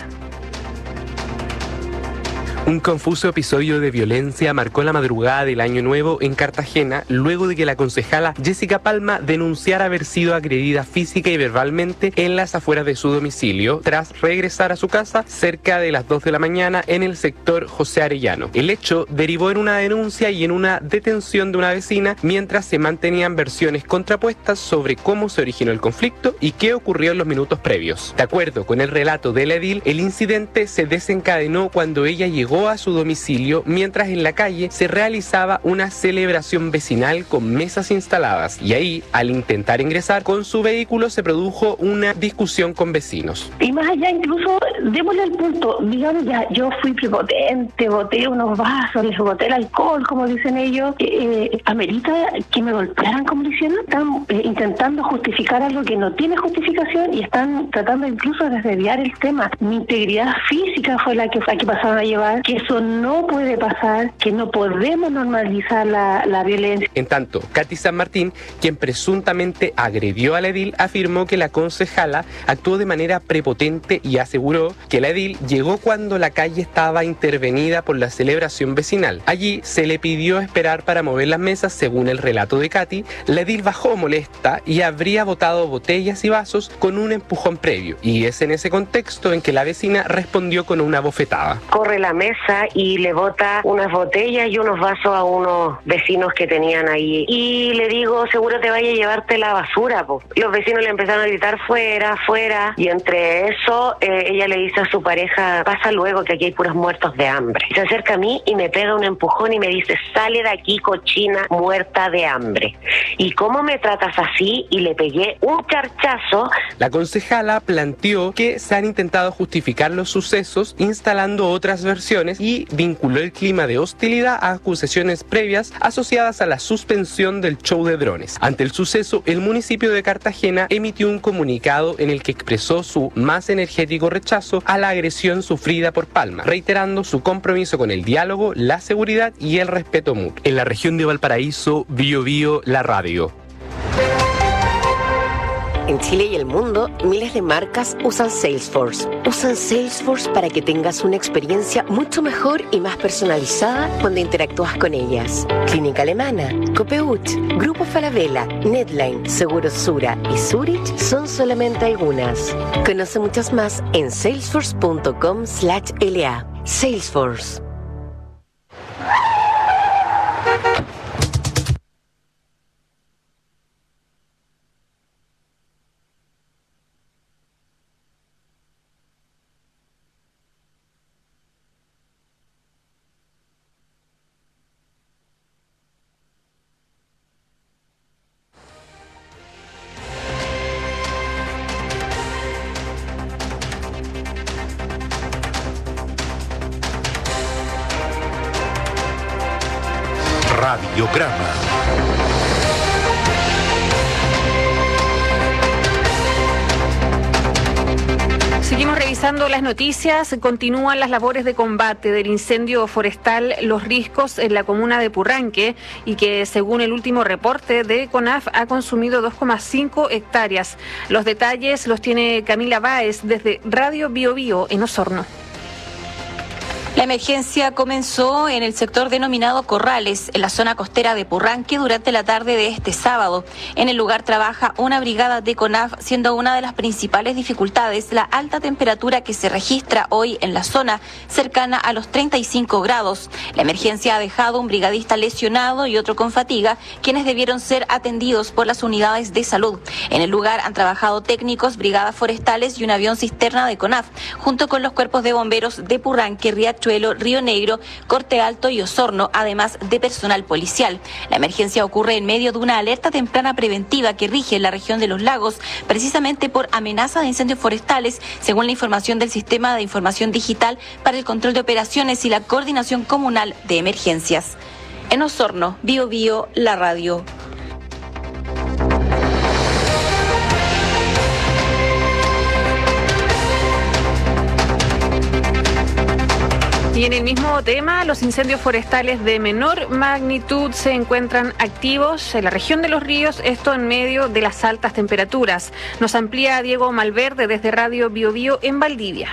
Un confuso episodio de violencia marcó la madrugada del Año Nuevo en Cartagena, luego de que la concejala Jessica Palma denunciara haber sido agredida física y verbalmente en las afueras de su domicilio, tras regresar a su casa cerca de las dos de la mañana en el sector José Arellano. El hecho derivó en una denuncia y en una detención de una vecina, mientras se mantenían versiones contrapuestas sobre cómo se originó el conflicto y qué ocurrió en los minutos previos. De acuerdo con el relato de la edil, el incidente se desencadenó cuando ella llegó a su domicilio mientras en la calle se realizaba una celebración vecinal con mesas instaladas, y ahí, al intentar ingresar con su vehículo, se produjo una discusión con vecinos. Y más allá, incluso, démosle el punto, digamos, ya yo fui prepotente, boté unos vasos, les boté el alcohol, como dicen ellos, eh, amerita que me golpearan como lo hicieron. Están eh, intentando justificar algo que no tiene justificación y están tratando incluso de desviar el tema. Mi integridad física fue la que, la que pasaron a llevar. que eso no puede pasar, que no podemos normalizar la, la violencia. En tanto, Katy San Martín, quien presuntamente agredió a la edil, afirmó que la concejala actuó de manera prepotente y aseguró que la edil llegó cuando la calle estaba intervenida por la celebración vecinal. Allí se le pidió esperar para mover las mesas. Según el relato de Katy, la edil bajó molesta y habría botado botellas y vasos con un empujón previo, y es en ese contexto en que la vecina respondió con una bofetada. Corre la mesa y le bota unas botellas y unos vasos a unos vecinos que tenían ahí, y le digo, seguro te vaya a llevarte la basura, po. Los vecinos le empezaron a gritar fuera, fuera, y entre eso eh, ella le dice a su pareja, pasa luego que aquí hay puros muertos de hambre. Se acerca a mí y me pega un empujón y me dice, sale de aquí, cochina muerta de hambre. ¿Y cómo me tratas así? Y le pegué un charchazo. La concejala planteó que se han intentado justificar los sucesos instalando otras versiones y vinculó el clima de hostilidad a acusaciones previas asociadas a la suspensión del show de drones. Ante el suceso, el municipio de Cartagena emitió un comunicado en el que expresó su más energético rechazo a la agresión sufrida por Palma, reiterando su compromiso con el diálogo, la seguridad y el respeto mutuo. En la región de Valparaíso, Bio Bio, la radio. En Chile y el mundo, miles de marcas usan Salesforce. Usan Salesforce para que tengas una experiencia mucho mejor y más personalizada cuando interactúas con ellas. Clínica Alemana, Copeuch, Grupo Falabella, Netline, Seguros Sura y Zurich son solamente algunas. Conoce muchas más en salesforce punto com slash L A. Salesforce. Radiograma. Seguimos revisando las noticias. Continúan las labores de combate del incendio forestal Los Riscos en la comuna de Purranque, y que, según el último reporte de CONAF, ha consumido dos coma cinco hectáreas. Los detalles los tiene Camila Báez desde Radio Bio Bio en Osorno. La emergencia comenzó en el sector denominado Corrales, en la zona costera de Purranque, durante la tarde de este sábado. En el lugar trabaja una brigada de CONAF, siendo una de las principales dificultades la alta temperatura que se registra hoy en la zona, cercana a los treinta y cinco grados. La emergencia ha dejado un brigadista lesionado y otro con fatiga, quienes debieron ser atendidos por las unidades de salud. En el lugar han trabajado técnicos, brigadas forestales y un avión cisterna de CONAF, junto con los cuerpos de bomberos de Purranque, Riachuelo, Río Negro, Corte Alto y Osorno, además de personal policial. La emergencia ocurre en medio de una alerta temprana preventiva que rige en la región de Los Lagos, precisamente por amenaza de incendios forestales, según la información del Sistema de Información Digital para el Control de Operaciones y la Coordinación Comunal de Emergencias. En Osorno, Bio Bio, la radio. Y en el mismo tema, los incendios forestales de menor magnitud se encuentran activos en la región de Los Ríos, esto en medio de las altas temperaturas. Nos amplía Diego Malverde desde Radio Bio Bio en Valdivia.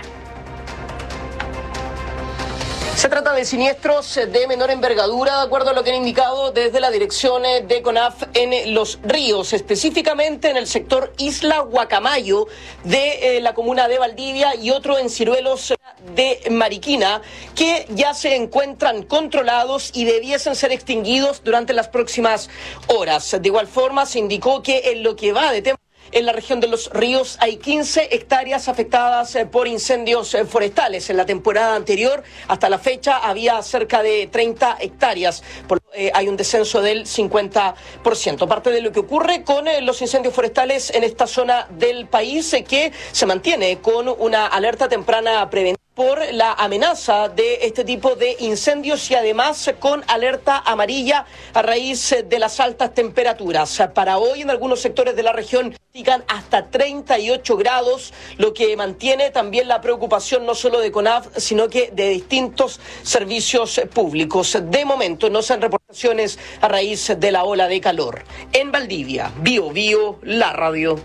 Se trata de siniestros de menor envergadura, de acuerdo a lo que han indicado desde la dirección de CONAF en Los Ríos, específicamente en el sector Isla Guacamayo de eh, la comuna de Valdivia y otro en Ciruelos de Mariquina, que ya se encuentran controlados y debiesen ser extinguidos durante las próximas horas. De igual forma, se indicó que en lo que va de tema en la región de Los Ríos hay quince hectáreas afectadas por incendios forestales. En la temporada anterior, hasta la fecha, había cerca de treinta hectáreas. Por, eh, hay un descenso del cincuenta por ciento. Parte de lo que ocurre con eh, los incendios forestales en esta zona del país, eh, que se mantiene con una alerta temprana preventiva por la amenaza de este tipo de incendios y además con alerta amarilla a raíz de las altas temperaturas. Para hoy en algunos sectores de la región llegan hasta treinta y ocho grados, lo que mantiene también la preocupación no solo de CONAF, sino que de distintos servicios públicos. De momento no se han reportaciones a raíz de la ola de calor. En Valdivia, Bio Bio, la radio.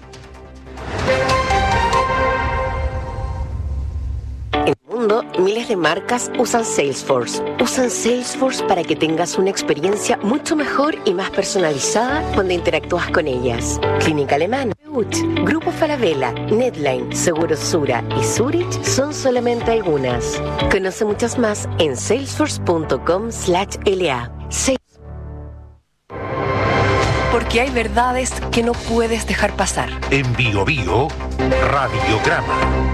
En el mundo, miles de marcas usan Salesforce. Usan Salesforce para que tengas una experiencia mucho mejor y más personalizada cuando interactúas con ellas. Clínica Alemana, Grupo Falabella, Netline, Seguros Sura y Zurich son solamente algunas. Conoce muchas más en salesforce punto com slash L A. Porque hay verdades que no puedes dejar pasar. En Bio Bio, Radiograma.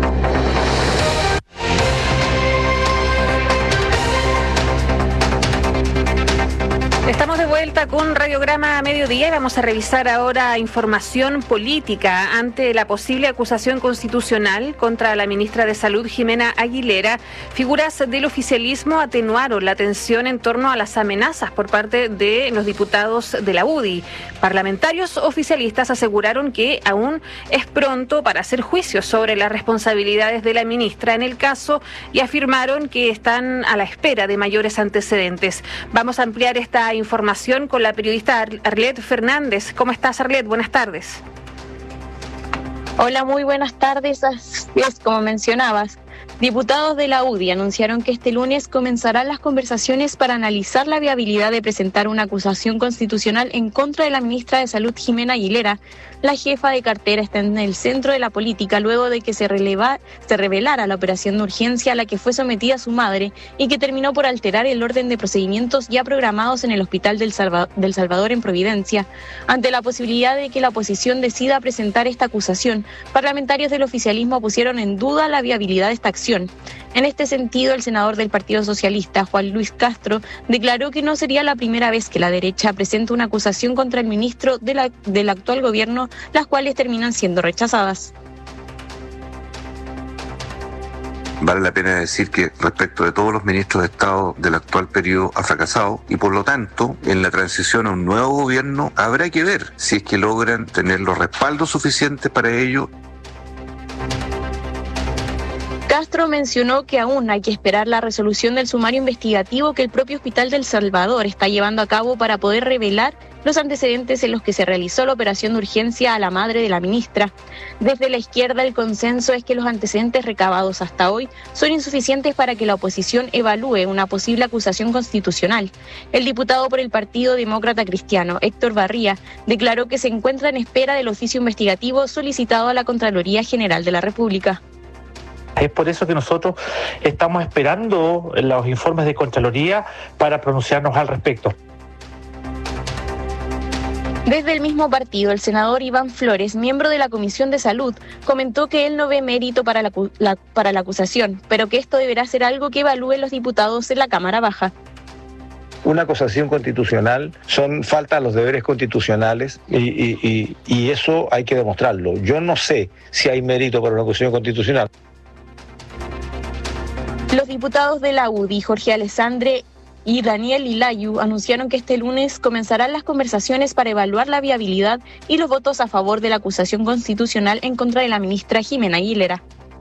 Estamos de vuelta con Radiograma a mediodía y vamos a revisar ahora información política ante la posible acusación constitucional contra la ministra de Salud, Jimena Aguilera. Figuras del oficialismo atenuaron la tensión en torno a las amenazas por parte de los diputados de la U D I. Parlamentarios oficialistas aseguraron que aún es pronto para hacer juicios sobre las responsabilidades de la ministra en el caso y afirmaron que están a la espera de mayores antecedentes. Vamos a ampliar esta información con la periodista Arlet Fernández. ¿Cómo estás, Arlet? Buenas tardes. Hola, muy buenas tardes. Es como mencionabas, diputados de la U D I anunciaron que este lunes comenzarán las conversaciones para analizar la viabilidad de presentar una acusación constitucional en contra de la ministra de Salud, Jimena Aguilera. La jefa de cartera está en el centro de la política luego de que se, releva, se revelara la operación de urgencia a la que fue sometida su madre y que terminó por alterar el orden de procedimientos ya programados en el Hospital del, Salva, del Salvador en Providencia. Ante la posibilidad de que la oposición decida presentar esta acusación, parlamentarios del oficialismo pusieron en duda la viabilidad de esta acción. En este sentido, el senador del Partido Socialista, Juan Luis Castro, declaró que no sería la primera vez que la derecha presenta una acusación contra el ministro de la, del actual gobierno, las cuales terminan siendo rechazadas. Vale la pena decir que respecto de todos los ministros de Estado del actual periodo ha fracasado y por lo tanto en la transición a un nuevo gobierno habrá que ver si es que logran tener los respaldos suficientes para ello. Castro mencionó que aún hay que esperar la resolución del sumario investigativo que el propio Hospital del Salvador está llevando a cabo para poder revelar los antecedentes en los que se realizó la operación de urgencia a la madre de la ministra. Desde la izquierda, el consenso es que los antecedentes recabados hasta hoy son insuficientes para que la oposición evalúe una posible acusación constitucional. El diputado por el Partido Demócrata Cristiano, Héctor Barría, declaró que se encuentra en espera del oficio investigativo solicitado a la Contraloría General de la República. Es por eso que nosotros estamos esperando los informes de Contraloría para pronunciarnos al respecto. Desde el mismo partido, el senador Iván Flores, miembro de la Comisión de Salud, comentó que él no ve mérito para la, la, para la acusación, pero que esto deberá ser algo que evalúen los diputados en la Cámara Baja. Una acusación constitucional son falta a los deberes constitucionales y, y, y, y eso hay que demostrarlo. Yo no sé si hay mérito para una acusación constitucional. Los diputados de la U D I, Jorge Alessandre y Daniel Ilayu, anunciaron que este lunes comenzarán las conversaciones para evaluar la viabilidad y los votos a favor de la acusación constitucional en contra de la ministra Jimena Aguilera.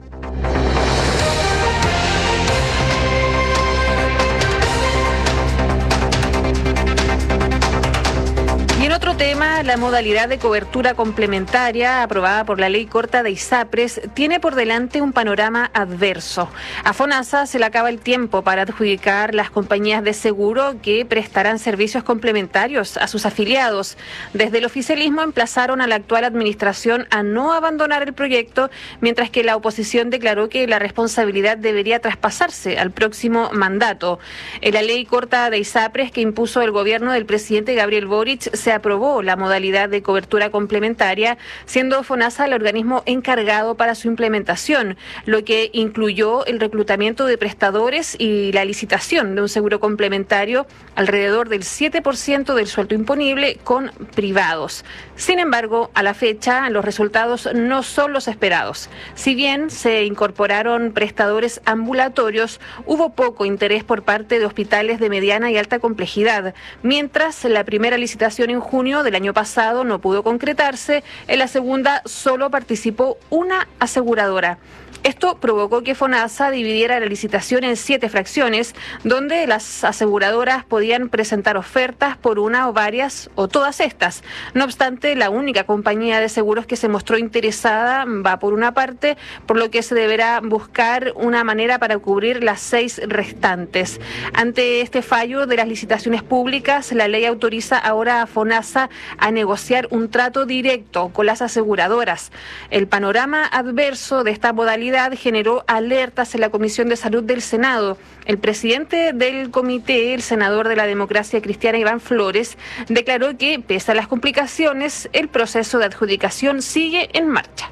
Y en otro tema, la modalidad de cobertura complementaria aprobada por la ley corta de ISAPRES tiene por delante un panorama adverso. A FONASA se le acaba el tiempo para adjudicar las compañías de seguro que prestarán servicios complementarios a sus afiliados. Desde el oficialismo emplazaron a la actual administración a no abandonar el proyecto, mientras que la oposición declaró que la responsabilidad debería traspasarse al próximo mandato. En la ley corta de ISAPRES que impuso el gobierno del presidente Gabriel Boric se aprobó aprobó la modalidad de cobertura complementaria, siendo FONASA el organismo encargado para su implementación, lo que incluyó el reclutamiento de prestadores y la licitación de un seguro complementario alrededor del siete por ciento del sueldo imponible con privados. Sin embargo, a la fecha, los resultados no son los esperados. Si bien se incorporaron prestadores ambulatorios, hubo poco interés por parte de hospitales de mediana y alta complejidad. Mientras la primera licitación en junio del año pasado no pudo concretarse, en la segunda solo participó una aseguradora. Esto provocó que FONASA dividiera la licitación en siete fracciones, donde las aseguradoras podían presentar ofertas por una o varias o todas estas. No obstante, la única compañía de seguros que se mostró interesada va por una parte, por lo que se deberá buscar una manera para cubrir las seis restantes. Ante este fallo de las licitaciones públicas, la ley autoriza ahora a FONASA a negociar un trato directo con las aseguradoras. El panorama adverso de esta modalidad generó alertas en la Comisión de Salud del Senado. El presidente del comité, el senador de la Democracia Cristiana Iván Flores, declaró que, pese a las complicaciones, el proceso de adjudicación sigue en marcha.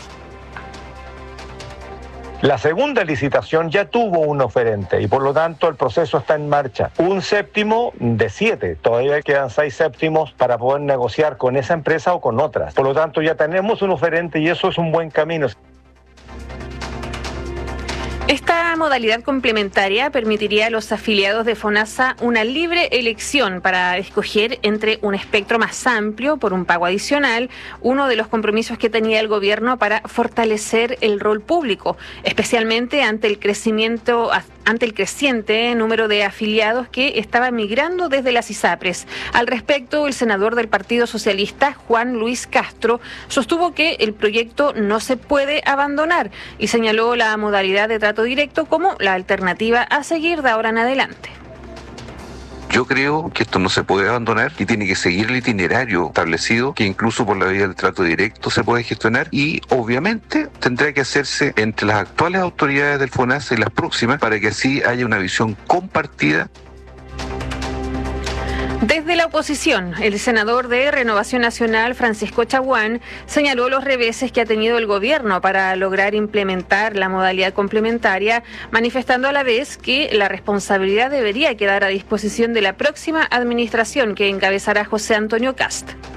La segunda licitación ya tuvo un oferente y por lo tanto el proceso está en marcha. Un séptimo de siete, todavía quedan seis séptimos para poder negociar con esa empresa o con otras. Por lo tanto ya tenemos un oferente y eso es un buen camino. Esta modalidad complementaria permitiría a los afiliados de FONASA una libre elección para escoger entre un espectro más amplio por un pago adicional, uno de los compromisos que tenía el gobierno para fortalecer el rol público, especialmente ante el crecimiento ante el creciente número de afiliados que estaba migrando desde las ISAPRES. Al respecto, el senador del Partido Socialista, Juan Luis Castro, sostuvo que el proyecto no se puede abandonar y señaló la modalidad de trato directo como la alternativa a seguir de ahora en adelante. Yo creo que esto no se puede abandonar y tiene que seguir el itinerario establecido, que incluso por la vía del trato directo se puede gestionar, y obviamente tendrá que hacerse entre las actuales autoridades del FONASA y las próximas para que así haya una visión compartida. Desde la oposición, el senador de Renovación Nacional, Francisco Chaguán, señaló los reveses que ha tenido el gobierno para lograr implementar la modalidad complementaria, manifestando a la vez que la responsabilidad debería quedar a disposición de la próxima administración que encabezará José Antonio Kast.